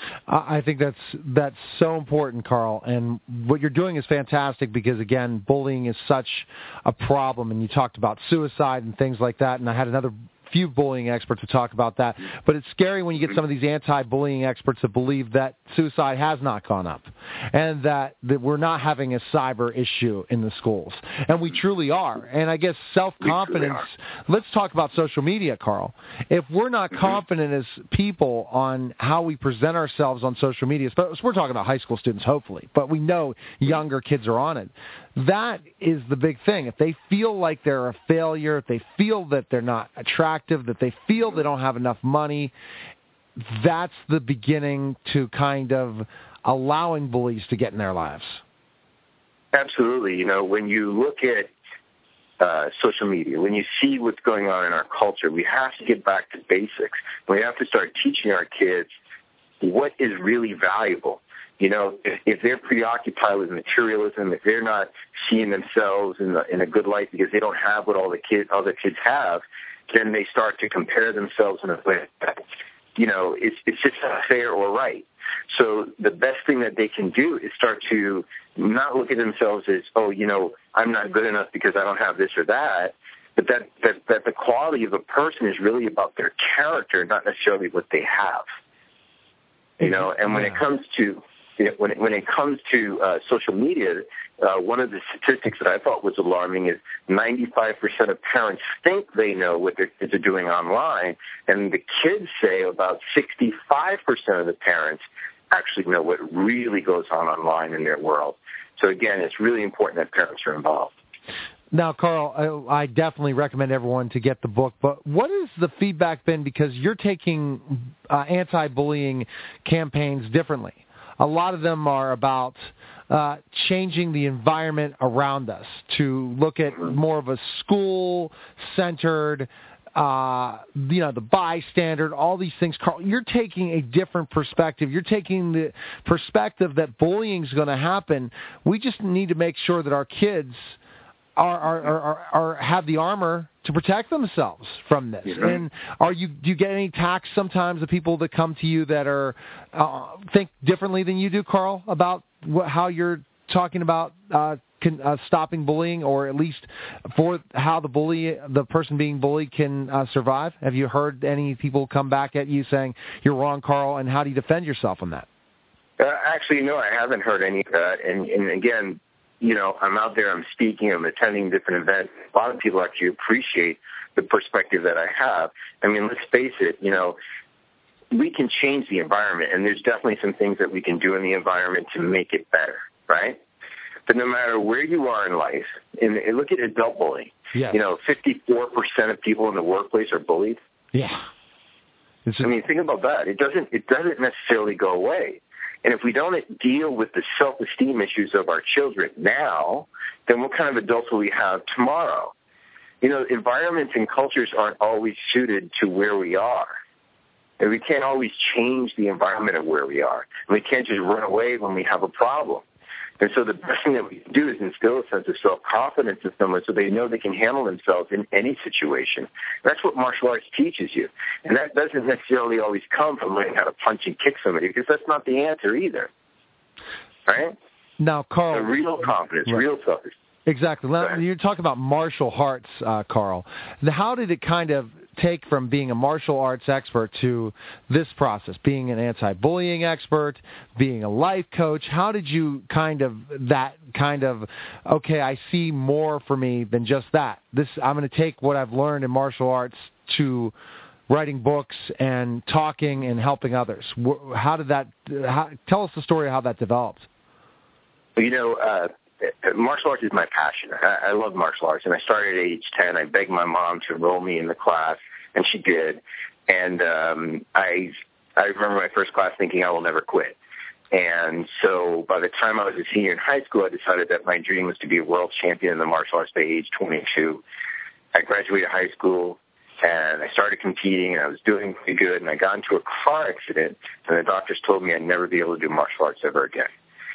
Speaker 2: I think that's that's so important, Carl, and what you're doing is fantastic because, again, bullying is such a problem, and you talked about suicide and things like that, and I had another few bullying experts to talk about that, but it's scary when you get some of these anti-bullying experts that believe that suicide has not gone up and that, that we're not having a cyber issue in the schools, and we truly are. And I guess self-confidence, let's talk about social media, Carl. If we're not confident as people on how we present ourselves on social media, so we're talking about high school students, hopefully, but we know younger kids are on it. That is the big thing. If they feel like they're a failure, if they feel that they're not attractive, that they feel they don't have enough money, that's the beginning to kind of allowing bullies to get in their lives.
Speaker 5: Absolutely. You know, when you look at uh, social media, when you see what's going on in our culture, we have to get back to basics. We have to start teaching our kids what is really valuable. You know, if, if they're preoccupied with materialism, if they're not seeing themselves in, the, in a good light because they don't have what all the kids, other kids have, then they start to compare themselves in a way that, you know, it's, it's just not fair or right. So the best thing that they can do is start to not look at themselves as, oh, you know, I'm not good enough because I don't have this or that, but that, that, that the quality of a person is really about their character, not necessarily what they have. You know, and when it comes to When it, when it comes to uh, social media, uh, one of the statistics that I thought was alarming is ninety-five percent of parents think they know what their kids are doing online, and the kids say about sixty-five percent of the parents actually know what really goes on online in their world. So, again, it's really important that parents are involved.
Speaker 2: Now, Carl, I, I definitely recommend everyone to get the book, but what has the feedback been? Because you're taking uh, anti-bullying campaigns differently. A lot of them are about uh, changing the environment around us to look at more of a school-centered, uh, you know, the bystander, all these things. Carl, you're taking a different perspective. You're taking the perspective that bullying is going to happen. We just need to make sure that our kids are, are, are, are have the armor to protect themselves from this. Mm-hmm. And are you do you get any attacks sometimes of people that come to you that are uh, think differently than you do, Carl, about wh- how you're talking about uh, can, uh, stopping bullying, or at least for how the bully, the person being bullied, can uh, survive? Have you heard any people come back at you saying you're wrong, Carl, and how do you defend yourself on that?
Speaker 5: Uh, actually, no, I haven't heard any of that. And, and again, you know, I'm out there, I'm speaking, I'm attending different events. A lot of people actually appreciate the perspective that I have. I mean, let's face it, you know, we can change the environment, and there's definitely some things that we can do in the environment to make it better, right? But no matter where you are in life, and, and look at adult bullying.
Speaker 2: Yes.
Speaker 5: You know, fifty-four percent of people in the workplace are bullied.
Speaker 2: Yeah. It's
Speaker 5: I mean, think about that. It doesn't, it doesn't necessarily go away. And if we don't deal with the self-esteem issues of our children now, then what kind of adults will we have tomorrow? You know, environments and cultures aren't always suited to where we are. And we can't always change the environment of where we are. And we can't just run away when we have a problem. And so the best thing that we can do is instill a sense of self-confidence in someone so they know they can handle themselves in any situation. That's what martial arts teaches you. And that doesn't necessarily always come from learning how to punch and kick somebody, because that's not the answer either. Right?
Speaker 2: Now, Carl.
Speaker 5: The real confidence,
Speaker 2: right.
Speaker 5: real self-esteem.
Speaker 2: Exactly. Now, you're talking about martial arts, uh, Carl. How did it kind of take from being a martial arts expert to this process, being an anti-bullying expert, being a life coach? How did you kind of, that kind of, okay, I see more for me than just that. This, I'm going to take what I've learned in martial arts to writing books and talking and helping others. How did that? How, tell us the story of how that developed.
Speaker 5: You know, uh, martial arts is my passion. I, I love martial arts, and I started at age ten. I begged my mom to enroll me in the class, and she did. And um, I, I remember my first class thinking I will never quit. And so by the time I was a senior in high school, I decided that my dream was to be a world champion in the martial arts by age twenty-two. I graduated high school, and I started competing, and I was doing pretty good, and I got into a car accident, and the doctors told me I'd never be able to do martial arts ever again.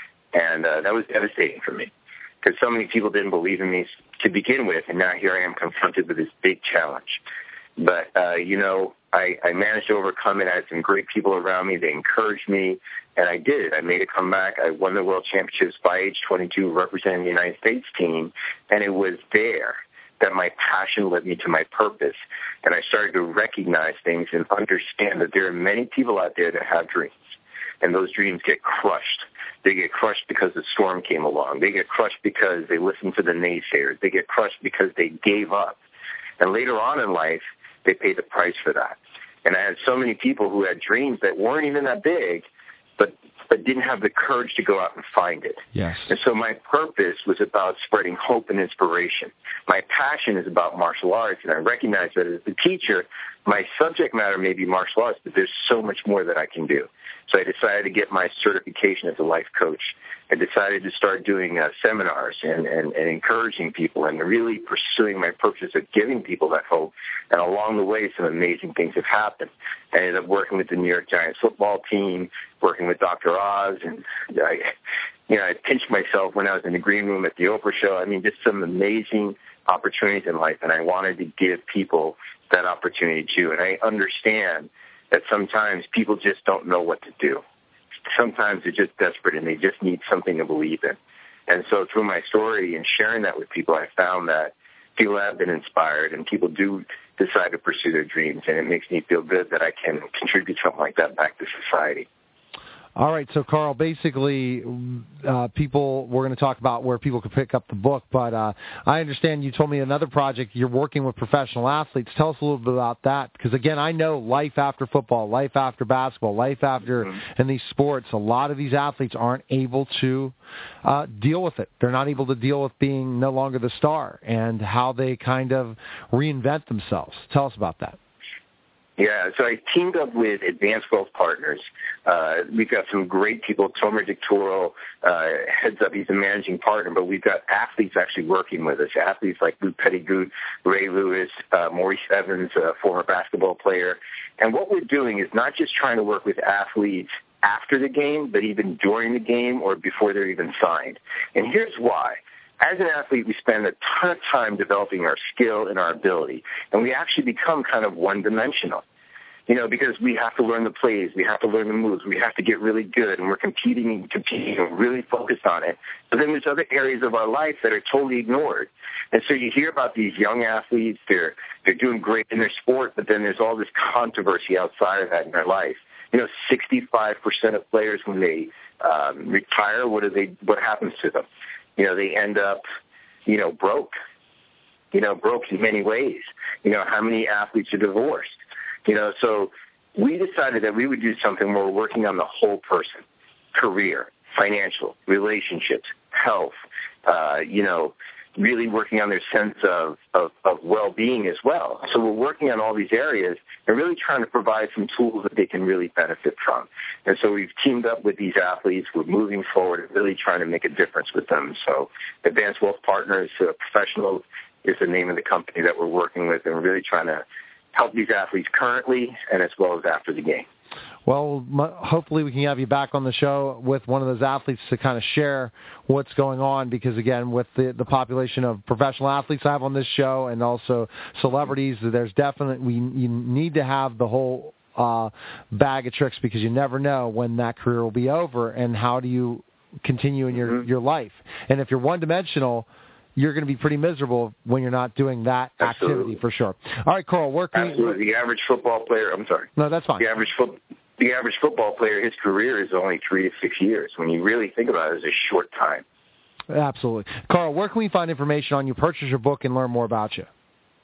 Speaker 5: And uh, that was devastating for me because so many people didn't believe in me to begin with, and now here I am confronted with this big challenge. But, uh, you know, I, I managed to overcome it. I had some great people around me. They encouraged me, and I did. I made a comeback. I won the World Championships by age twenty-two, representing the United States team, and it was there that my passion led me to my purpose, and I started to recognize things and understand that there are many people out there that have dreams, and those dreams get crushed. They get crushed because the storm came along. They get crushed because they listened to the naysayers. They get crushed because they gave up. And later on in life, they pay the price for that. And I had so many people who had dreams that weren't even that big, but but didn't have the courage to go out and find it.
Speaker 2: Yes.
Speaker 5: And so my purpose was about spreading hope and inspiration. My passion is about martial arts, and I recognize that as a teacher, my subject matter may be martial arts, but there's so much more that I can do. So I decided to get my certification as a life coach. I decided to start doing uh, seminars and, and, and encouraging people and really pursuing my purpose of giving people that hope. And along the way, some amazing things have happened. I ended up working with the New York Giants football team, working with Doctor Oz, and I, you know, I pinched myself when I was in the green room at the Oprah show. I mean, just some amazing opportunities in life, and I wanted to give people that opportunity too. And I understand that sometimes people just don't know what to do. Sometimes they're just desperate and they just need something to believe in. And so through my story and sharing that with people, I found that people have been inspired and people do decide to pursue their dreams, and it makes me feel good that I can contribute something like that back to society.
Speaker 2: All right, so Carl, basically, uh, people, we're going to talk about where people can pick up the book, but uh, I understand you told me another project, you're working with professional athletes. Tell us a little bit about that, because again, I know life after football, life after basketball, life after mm-hmm. in these sports, a lot of these athletes aren't able to uh, deal with it. They're not able to deal with being no longer the star and how they kind of reinvent themselves. Tell us about that.
Speaker 5: Yeah, so I teamed up with Advanced Wealth Partners. Uh, we've got some great people. Tomer Dictoro uh, heads up. He's a managing partner, but we've got athletes actually working with us, athletes like Luke Pettigrew, Ray Lewis, uh, Maurice Evans, a former basketball player. And what we're doing is not just trying to work with athletes after the game, but even during the game or before they're even signed. And here's why. As an athlete, we spend a ton of time developing our skill and our ability, and we actually become kind of one-dimensional, you know, because we have to learn the plays, we have to learn the moves, we have to get really good, and we're competing and competing and really focused on it. But then there's other areas of our life that are totally ignored. And so you hear about these young athletes, they're, they're doing great in their sport, but then there's all this controversy outside of that in their life. You know, sixty-five percent of players, when they um, retire, what do they? What happens to them? You know, they end up, you know, broke, you know, broke in many ways. You know, how many athletes are divorced? You know, so we decided that we would do something where we're working on the whole person, career, financial, relationships, health, uh, you know, really working on their sense of, of, of well-being as well. So we're working on all these areas and really trying to provide some tools that they can really benefit from. And so we've teamed up with these athletes. We're moving forward and really trying to make a difference with them. So Advanced Wealth Partners uh, Professional is the name of the company that we're working with, and we're really trying to help these athletes currently and as well as after the game.
Speaker 2: Well, hopefully we can have you back on the show with one of those athletes to kind of share what's going on, because, again, with the, the population of professional athletes I have on this show and also celebrities, there's definitely, we, you need to have the whole uh, bag of tricks, because you never know when that career will be over and how do you continue in your, mm-hmm. your life. And if you're one-dimensional, you're going to be pretty miserable when you're not doing that
Speaker 5: Absolutely.
Speaker 2: activity, for sure. All right, Carl, where can
Speaker 5: Absolutely.
Speaker 2: You...
Speaker 5: The average football player, I'm sorry.
Speaker 2: No, that's fine.
Speaker 5: The average football The average football player, his career is only three to six years. When you really think about it, it's a short time.
Speaker 2: Absolutely. Carl, where can we find information on you, purchase your book, and learn more about you?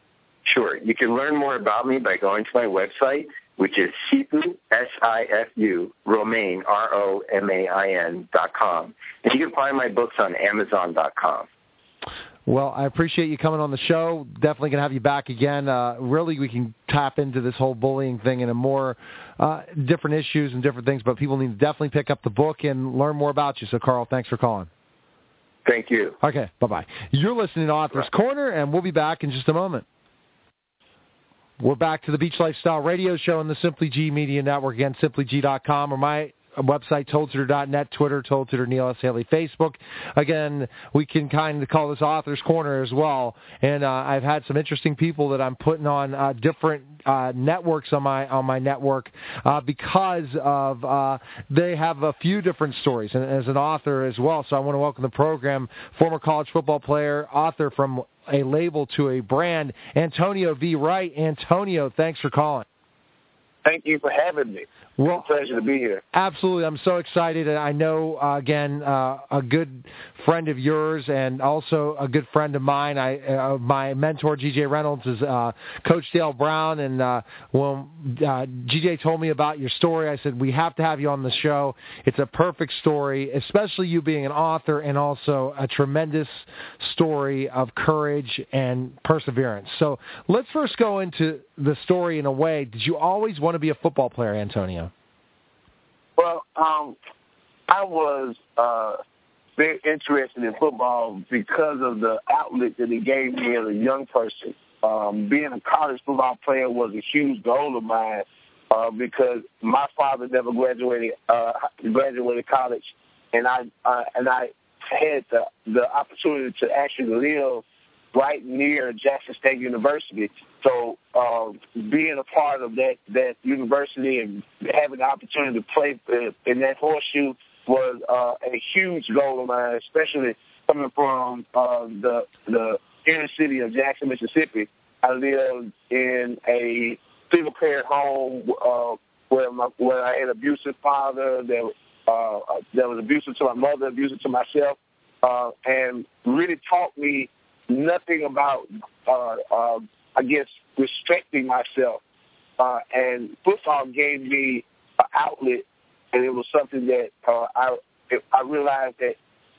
Speaker 5: Sure. You can learn more about me by going to my website, which is Sifu, S I F U, Romain, R O M A I N, dot com. And you can find my books on Amazon dot com.
Speaker 2: Well, I appreciate you coming on the show. Definitely going to have you back again. Uh, really, we can tap into this whole bullying thing in a more uh, different issues and different things, but people need to definitely pick up the book and learn more about you. So, Carl, thanks for calling.
Speaker 5: Thank you.
Speaker 2: Okay, bye-bye. You're listening to Author's Bye. Corner, and we'll be back in just a moment. We're back to the Beach Lifestyle Radio Show on the Simply G Media Network. Again, simply g dot com or my website, total tutor dot net, Twitter, Total Tutor Neil S. Haley, Facebook. Again, we can kind of call this Author's Corner as well. And uh, I've had some interesting people that I'm putting on uh, different uh, networks on my on my network uh, because of uh, they have a few different stories and as an author as well. So I want to welcome the program, former college football player, author from a label to a brand, Antonio V. Wright. Antonio, thanks for calling.
Speaker 6: Thank you for having me.
Speaker 2: Well,
Speaker 6: it's a pleasure to be here.
Speaker 2: Absolutely. I'm so excited. I know, uh, again, uh, a good friend of yours and also a good friend of mine. I, uh, my mentor, G J Reynolds, is uh, Coach Dale Brown. And uh, when uh, G J told me about your story, I said, we have to have you on the show. It's a perfect story, especially you being an author and also a tremendous story of courage and perseverance. So let's first go into the story in a way. Did you always want to be a football player, Antonio?
Speaker 6: Well, um, I was uh, very interested in football because of the outlet that it gave me as a young person. Um, being a college football player was a huge goal of mine uh, because my father never graduated uh, graduated college, and I uh, and I had the the opportunity to actually live right near Jackson State University. So uh, being a part of that, that university and having the opportunity to play in that horseshoe was uh, a huge goal of mine, especially coming from uh, the the inner city of Jackson, Mississippi. I lived in a single parent home uh, where my, where I had an abusive father that uh, that was abusive to my mother, abusive to myself, uh, and really taught me nothing about, uh, uh, I guess, restricting myself. Uh, and football gave me an outlet, and it was something that uh, I I realized that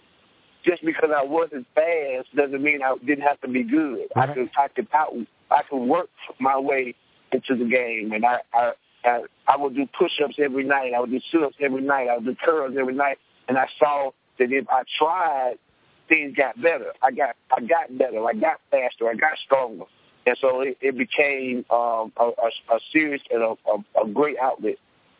Speaker 6: just because I wasn't fast doesn't mean I didn't have to be good. I could I could out I could work my way into the game, and I I I, I would do push-ups every night. I would do sit-ups every night. I would do curls every night, and I saw that if I tried, things got better. I got I got better. I got faster. I got stronger. And so it, it became um, a, a, a serious and a, a, a great outlet.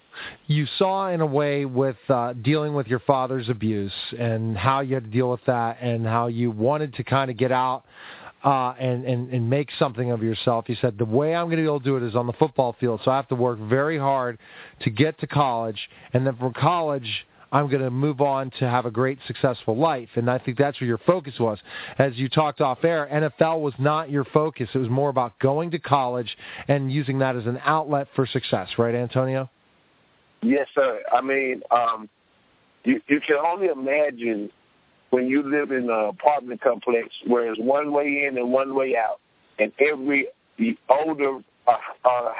Speaker 2: You saw in a way with uh, dealing with your father's abuse and how you had to deal with that and how you wanted to kind of get out uh, and, and, and make something of yourself. You said, the way I'm going to be able to do it is on the football field, so I have to work very hard to get to college, and then from college I'm going to move on to have a great, successful life. And I think that's where your focus was. As you talked off air, N F L was not your focus. It was more about going to college and using that as an outlet for success. Right, Antonio?
Speaker 6: Yes, sir. I mean, um, you, you can only imagine when you live in an apartment complex where there's one way in and one way out, and every older uh, uh,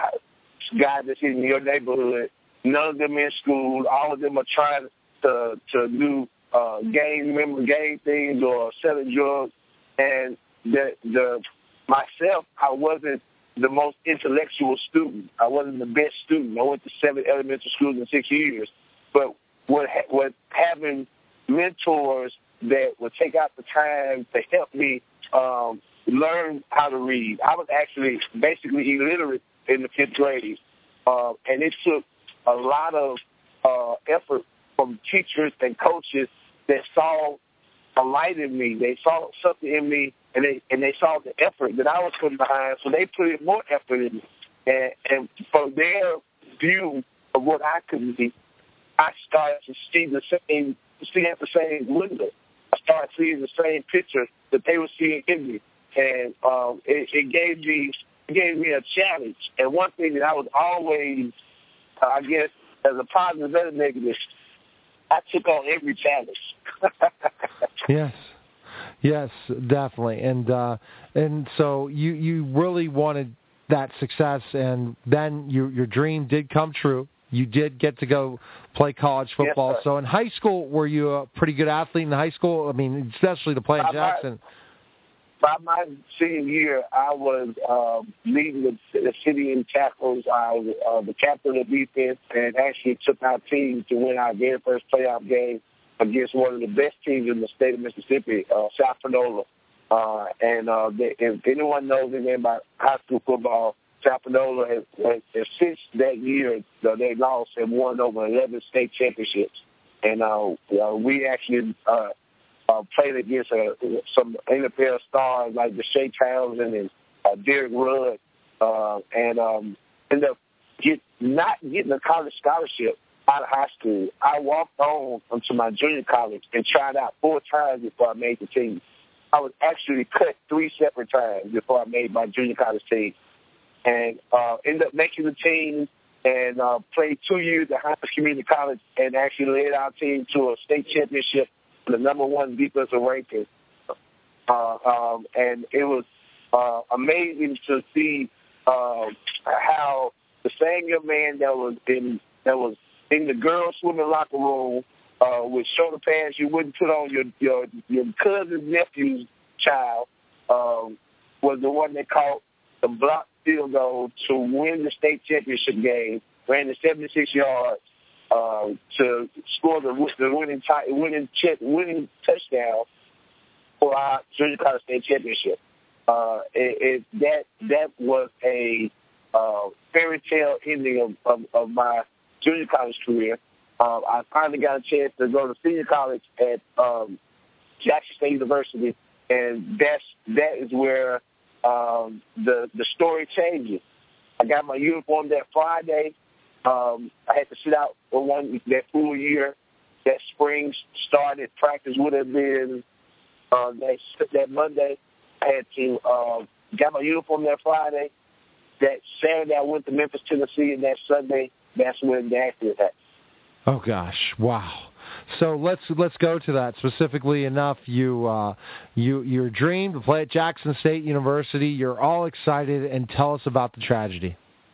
Speaker 6: guy that's in your neighborhood, none of them in school, all of them are trying to to do uh, gang member gang things or selling drugs, and the the myself, I wasn't the most intellectual student. I wasn't the best student. I went to seven elementary schools in six years, but what what having mentors that would take out the time to help me um, learn how to read. I was actually basically illiterate in the fifth grade, uh, and it took a lot of uh, effort from teachers and coaches that saw a light in me. They saw something in me, and they and they saw the effort that I was putting behind, so they put in more effort in me. And, and from their view of what I could be, I started to see the same, see at the same window. I started seeing the same picture that they were seeing in me, and um, it, it gave me it gave me a challenge. And one thing that I was always, uh, I guess, as a positive and a negative, I took on every challenge.
Speaker 2: Yes. Yes, definitely. And uh, and so you, you really wanted that success, and then you, your dream did come true. You did get to go play college football.
Speaker 6: Yes,
Speaker 2: so in high school, were you a pretty good athlete in high school? I mean, especially to play in Jackson.
Speaker 6: By my senior year, I was uh, leading the, the city in tackles. I was uh, the captain of defense, and actually took our team to win our very first playoff game against one of the best teams in the state of Mississippi, uh, South Panola. Uh, and uh, they, if anyone knows anything about high school football, South Panola has, has, has since that year, uh, they lost and won over eleven state championships. And uh, uh, we actually uh, uh, played against uh, some N F L stars like Deshae Townsend and uh, Derek Rudd, uh, and um, ended up get, not getting a college scholarship out of high school. I walked on into my junior college and tried out four times before I made the team. I was actually cut three separate times before I made my junior college team. And uh, ended up making the team and uh, played two years at Highlands Community College and actually led our team to a state championship, the number one defensive ranking. Uh, um, and it was uh, amazing to see uh, how the same young man that was in that was in the girls' swimming locker room uh, with shoulder pads you wouldn't put on your your, your cousin's nephew's child um, was the one that caught the block field goal to win the state championship game, ran the seventy-six yards uh, to score the, the winning, t- winning, ch- winning touchdown for our junior college state championship. Uh, it, it, that that was a uh, fairy tale ending of, of, of my junior college career. Uh, I finally got a chance to go to senior college at um, Jackson State University, and that's that is where Um, the the story changes. I got my uniform that Friday. Um, I had to sit out for one that full year. That spring started. Practice would have been uh, that that Monday. I had to uh, got my uniform that Friday. That Saturday I went to Memphis, Tennessee, and that Sunday that's when the accident happened.
Speaker 2: Oh gosh! Wow. So let's let's go to that specifically enough. You uh, you your dream to play at Jackson State University. You're all excited, and tell us about the tragedy.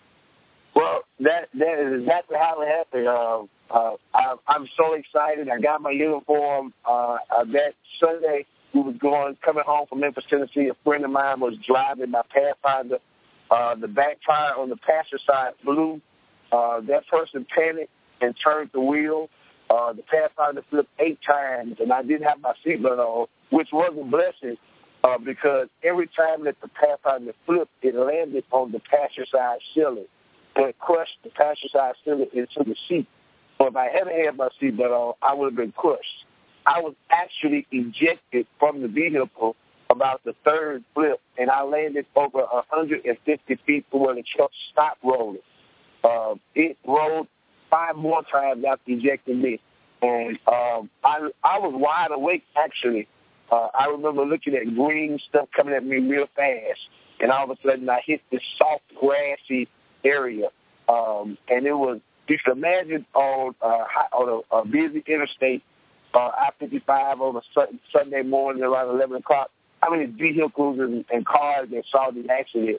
Speaker 6: Well, that that is exactly how it happened. Uh, uh, I, I'm so excited. I got my uniform. Uh, uh, that Sunday we was going coming home from Memphis, Tennessee. A friend of mine was driving my Pathfinder. Uh, the back tire on the passenger side blew. Uh, that person panicked and turned the wheel. Uh, the Pathfinder flipped eight times, and I didn't have my seatbelt on, which was a blessing uh, because every time that the Pathfinder flipped, it landed on the passenger side ceiling, and it crushed the passenger side ceiling into the seat. So if I hadn't had my seatbelt on, I would have been crushed. I was actually ejected from the vehicle about the third flip, and I landed over one hundred fifty feet from where the truck stopped rolling. Uh, it rolled five more times after ejecting me. And um, I I was wide awake, actually. Uh, I remember looking at green stuff coming at me real fast. And all of a sudden, I hit this soft, grassy area. Um, and it was, you can imagine on, uh, on a, a busy interstate, uh, I fifty-five on a Sunday morning around eleven o'clock, how many vehicles and, and cars that saw the accident.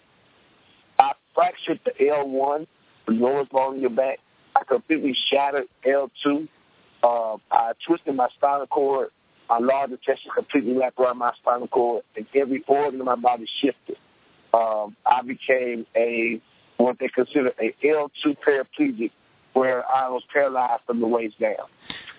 Speaker 6: I fractured the L one, the lowest bone in your back. I completely shattered L two. Uh, I twisted my spinal cord. My large intestine completely wrapped around my spinal cord, and every organ in my body shifted. Um, I became a what they consider a L two paraplegic, where I was paralyzed from the waist down.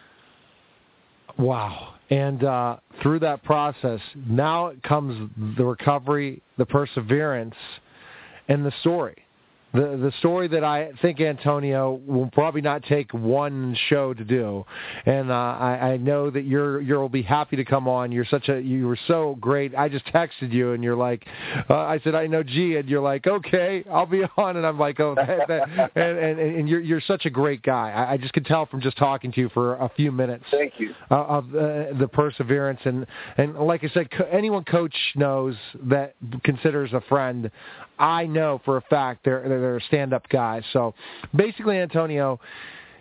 Speaker 2: Wow. And uh, through that process, now it comes the recovery, the perseverance, and the story. The the story that I think, Antonio, will probably not take one show to do, and uh, I, I know that you're you'll be happy to come on. You're such a you were so great. I just texted you, and you're like, uh, I said I know G, and you're like, okay, I'll be on, and I'm like, oh, that, that. and, and and you're you're such a great guy. I, I just could tell from just talking to you for a few minutes.
Speaker 6: Thank you.
Speaker 2: Uh, of uh, the perseverance, and and like I said, co- anyone coach knows that considers a friend. I know for a fact they're they're a stand-up guy. So basically, Antonio,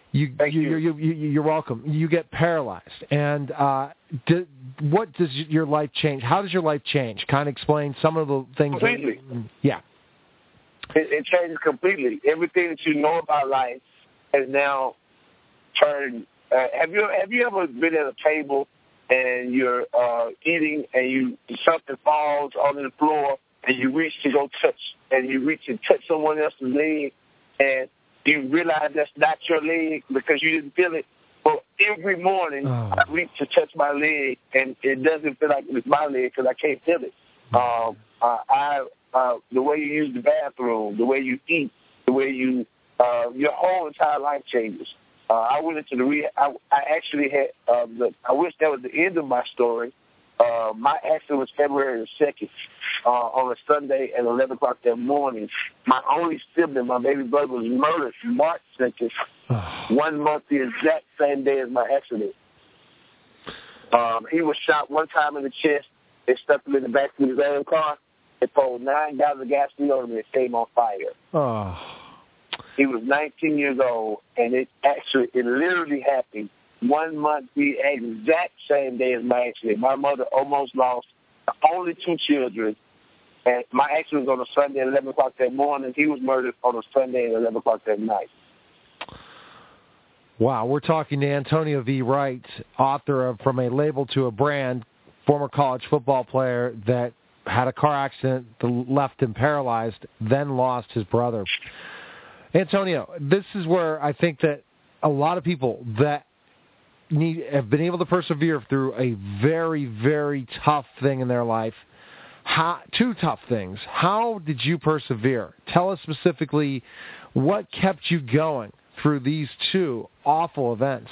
Speaker 2: You,
Speaker 6: Thank
Speaker 2: you,
Speaker 6: you.
Speaker 2: you, you, you're welcome. You get paralyzed. And uh, do, what does your life change? How does your life change? Kind of explain some of the things.
Speaker 6: Completely.
Speaker 2: That, yeah.
Speaker 6: It, it changes completely. Everything that you know about life has now turned. Uh, have you have you ever been at a table and you're uh, eating and you something falls on the floor and you reach to go touch and you reach and touch someone else's leg and you realize that's not your leg because you didn't feel it? Well, every morning
Speaker 2: oh.
Speaker 6: I reach to touch my leg and it doesn't feel like it's my leg because I can't feel it. Um, uh, I uh, the way you use the bathroom, the way you eat, the way you uh, your whole entire life changes. Uh, I went into the rehab. I, I actually had. Uh, the, I wish that was the end of my story. Uh, my accident was February the second uh, on a Sunday at eleven o'clock that morning. My only sibling, my baby brother, was murdered March second, one month the exact same day as my accident. Um, he was shot one time in the chest. They stuck him in the back of his own car. They poured nine gallons of gasoline on him and it came on fire.
Speaker 2: Oh.
Speaker 6: He was nineteen years old, and it actually, it literally happened one month the exact same day as my accident. My mother almost lost only two children, and my accident was on a Sunday at eleven o'clock that morning. He was murdered on a Sunday at eleven o'clock that night.
Speaker 2: Wow, we're talking to Antonio V. Wright, author of From a Label to a Brand, former college football player that had a car accident that left him paralyzed, then lost his brother. Antonio, this is where I think that a lot of people that need have been able to persevere through a very, very tough thing in their life, how, two tough things. How did you persevere? Tell us specifically what kept you going through these two awful events.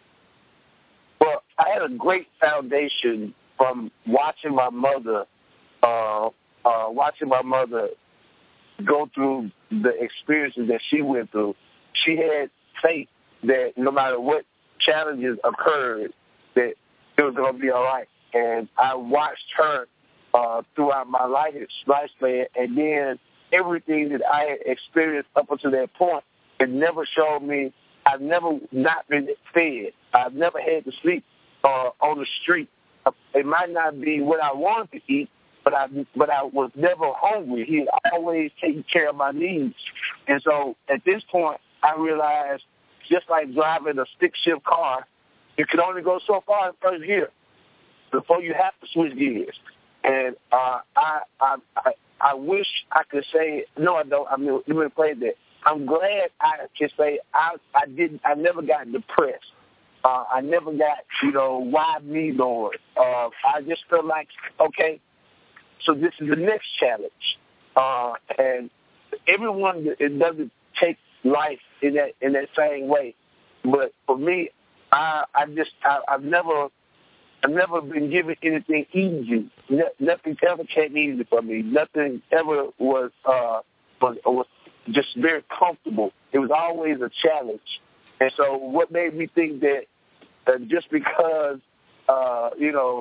Speaker 6: Well, I had a great foundation from watching my mother, uh, uh, watching my mother go through the experiences that she went through. She had faith that no matter what challenges occurred, that it was going to be all right. And I watched her uh, throughout my life, lifespan, and then everything that I had experienced up until that point, it never showed me. I've never not been fed. I've never had to sleep uh, on the street. It might not be what I wanted to eat, but I but I was never hungry. He had always taken care of my needs. And so at this point, I realized, just like driving a stick-shift car, you can only go so far in first gear before you have to switch gears. And uh, I, I I I wish I could say, no, I don't. I mean, let me play that. I'm glad I can say I I didn't. I never got depressed. Uh, I never got, you know, why me, Lord? Uh, I just feel like, okay, so this is the next challenge. Uh, and everyone, it doesn't take life in that in that same way. But for me, I, I just, I, I've never, I've never been given anything easy. No, nothing ever came easy for me. Nothing ever was, uh, was, was just very comfortable. It was always a challenge. And so what made me think that uh, just because, uh, you know,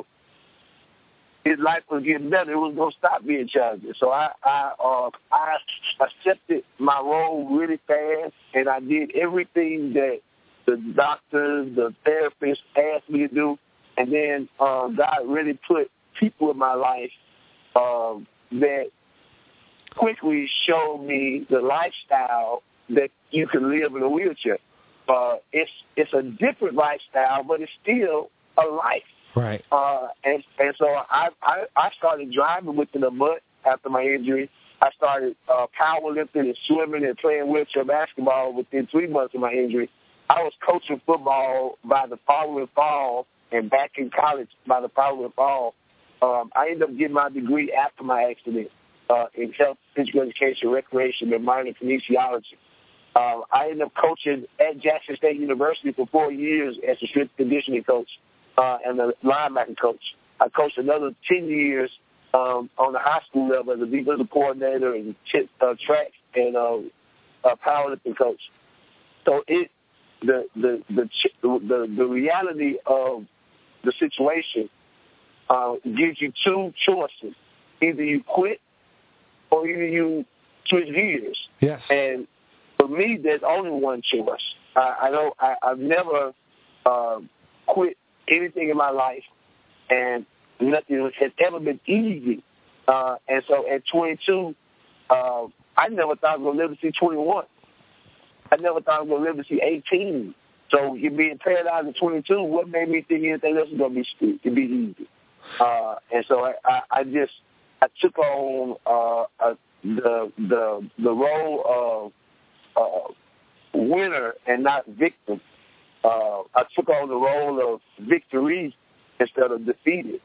Speaker 6: his life was getting better, it was going to stop being challenging. So I I, uh, I accepted my role really fast, and I did everything that the doctors, the therapists asked me to do. And then uh, God really put people in my life uh, that quickly showed me the lifestyle that you can live in a wheelchair. Uh, it's it's a different lifestyle, but it's still a life.
Speaker 2: Right.
Speaker 6: Uh, and and so I, I I started driving within a month after my injury. I started uh, powerlifting and swimming and playing wheelchair basketball within three months of my injury. I was coaching football by the following fall and back in college by the following fall. Um, I ended up getting my degree after my accident uh, in health, physical education, recreation, and minor kinesiology. Uh, I ended up coaching at Jackson State University for four years as a strength conditioning coach uh, and a linebacker coach. I coached another ten years um, on the high school level as a defensive coordinator and ch- uh, track and uh, uh, powerlifting coach. So it the the the the, the reality of the situation uh, gives you two choices: either you quit or either you switch gears.
Speaker 2: Yes.
Speaker 6: And for me, there's only one choice. I, I don't. I, I've never uh, quit anything in my life, and nothing has ever been easy. Uh, and so at twenty-two, uh, I never thought I was going to live to see twenty-one. I never thought I was going to live to see eighteen. So you being paralyzed at twenty-two, what made me think anything else was going to be sweet, to be easy? Uh, and so I, I, I just I took on uh, uh, the the the role of uh, winner and not victim. Uh, I took on the role of victory instead of defeated.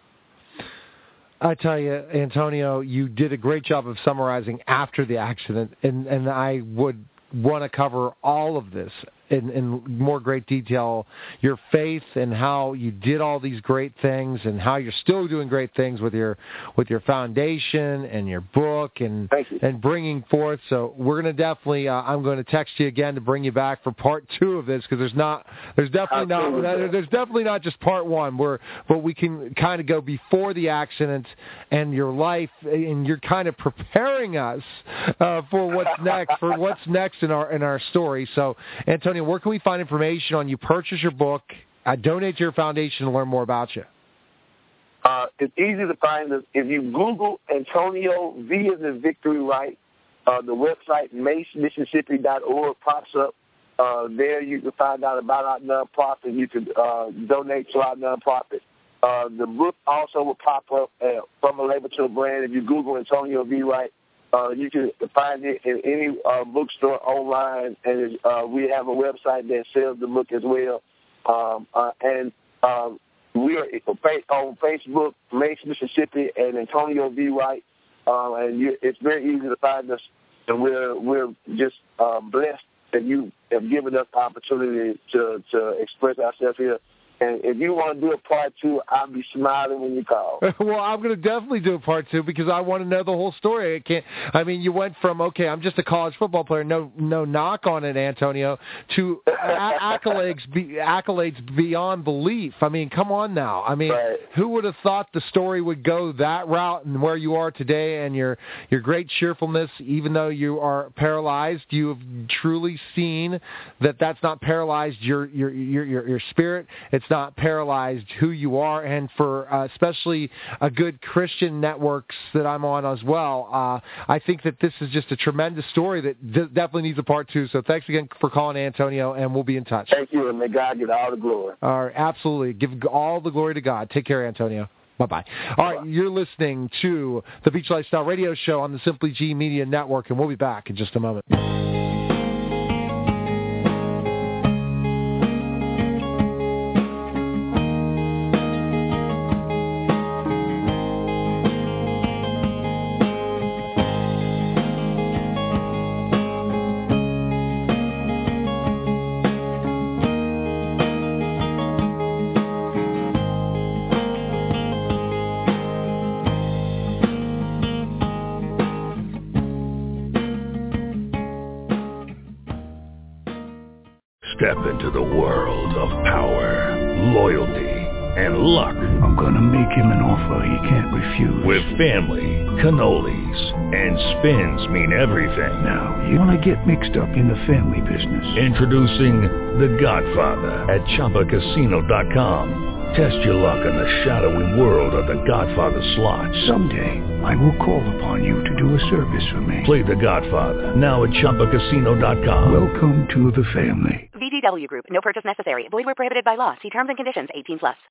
Speaker 2: I tell you, Antonio, you did a great job of summarizing after the accident, and, and I would want to cover all of this in, in more great detail, your faith and how you did all these great things and how you're still doing great things with your with your foundation and your book and and bringing forth. So we're going to definitely, uh, I'm going to text you again to bring you back for part two of this because there's not, there's definitely not, there's definitely not just part one where, but we can kind of go before the accident and your life, and you're kind of preparing us uh, for what's next, for what's next in our in our story. So, Antonio, where can we find information on you? Purchase your book, uh, donate to your foundation to learn more about you.
Speaker 6: Uh, it's easy to find us. If you Google Antonio V as in Victory Right, uh, the website mace mississippi dot org pops up. Uh, there you can find out about our nonprofit. You can uh, donate to our nonprofit. Uh, the book also will pop up uh, From a Label to a Brand. If you Google Antonio V. Wright, uh, you can find it in any uh, bookstore online, and uh, we have a website that sells the book as well. Um, uh, and um, we are on Facebook, Mace, Mississippi, and Antonio V. Wright, uh, and you, it's very easy to find us. And we're we're just uh, blessed that you have given us the opportunity to to express ourselves here. And if you want to do a part two, I'll be smiling when you call.
Speaker 2: Well, I'm going to definitely do a part two because I want to know the whole story. I can't. I mean, you went from okay, I'm just a college football player, no, no knock on it, Antonio, to a- accolades, be, accolades beyond belief. I mean, come on now. I mean,
Speaker 6: right.
Speaker 2: Who would have thought the story would go that route and where you are today and your your great cheerfulness, even though you are paralyzed, you have truly seen that that's not paralyzed your your your your, your spirit. It's not paralyzed who you are, and for uh, especially a good Christian networks that I'm on as well, uh, I think that this is just a tremendous story that d- definitely needs a part two. So thanks again for calling, Antonio, and we'll be in touch.
Speaker 6: Thank you, and may God get all the glory.
Speaker 2: All right, absolutely. Give all the glory to God. Take care, Antonio. Bye-bye. All right, you're listening to the Beach Lifestyle Radio Show on the Simply G Media Network, and we'll be back in just a moment.
Speaker 7: Step into the world of power, loyalty, and luck.
Speaker 8: I'm going to make him an offer he can't refuse.
Speaker 7: With family, cannolis, and spins mean everything.
Speaker 8: Now, you want to get mixed up in the family business.
Speaker 7: Introducing The Godfather at Chumba Casino dot com. Test your luck in the shadowy world of The Godfather slot.
Speaker 8: Someday, I will call upon you to do a service for me.
Speaker 7: Play The Godfather now at Chumba Casino dot com.
Speaker 8: Welcome to the family.
Speaker 9: V G W Group. No purchase necessary. Void where prohibited by law. See terms and conditions. eighteen plus.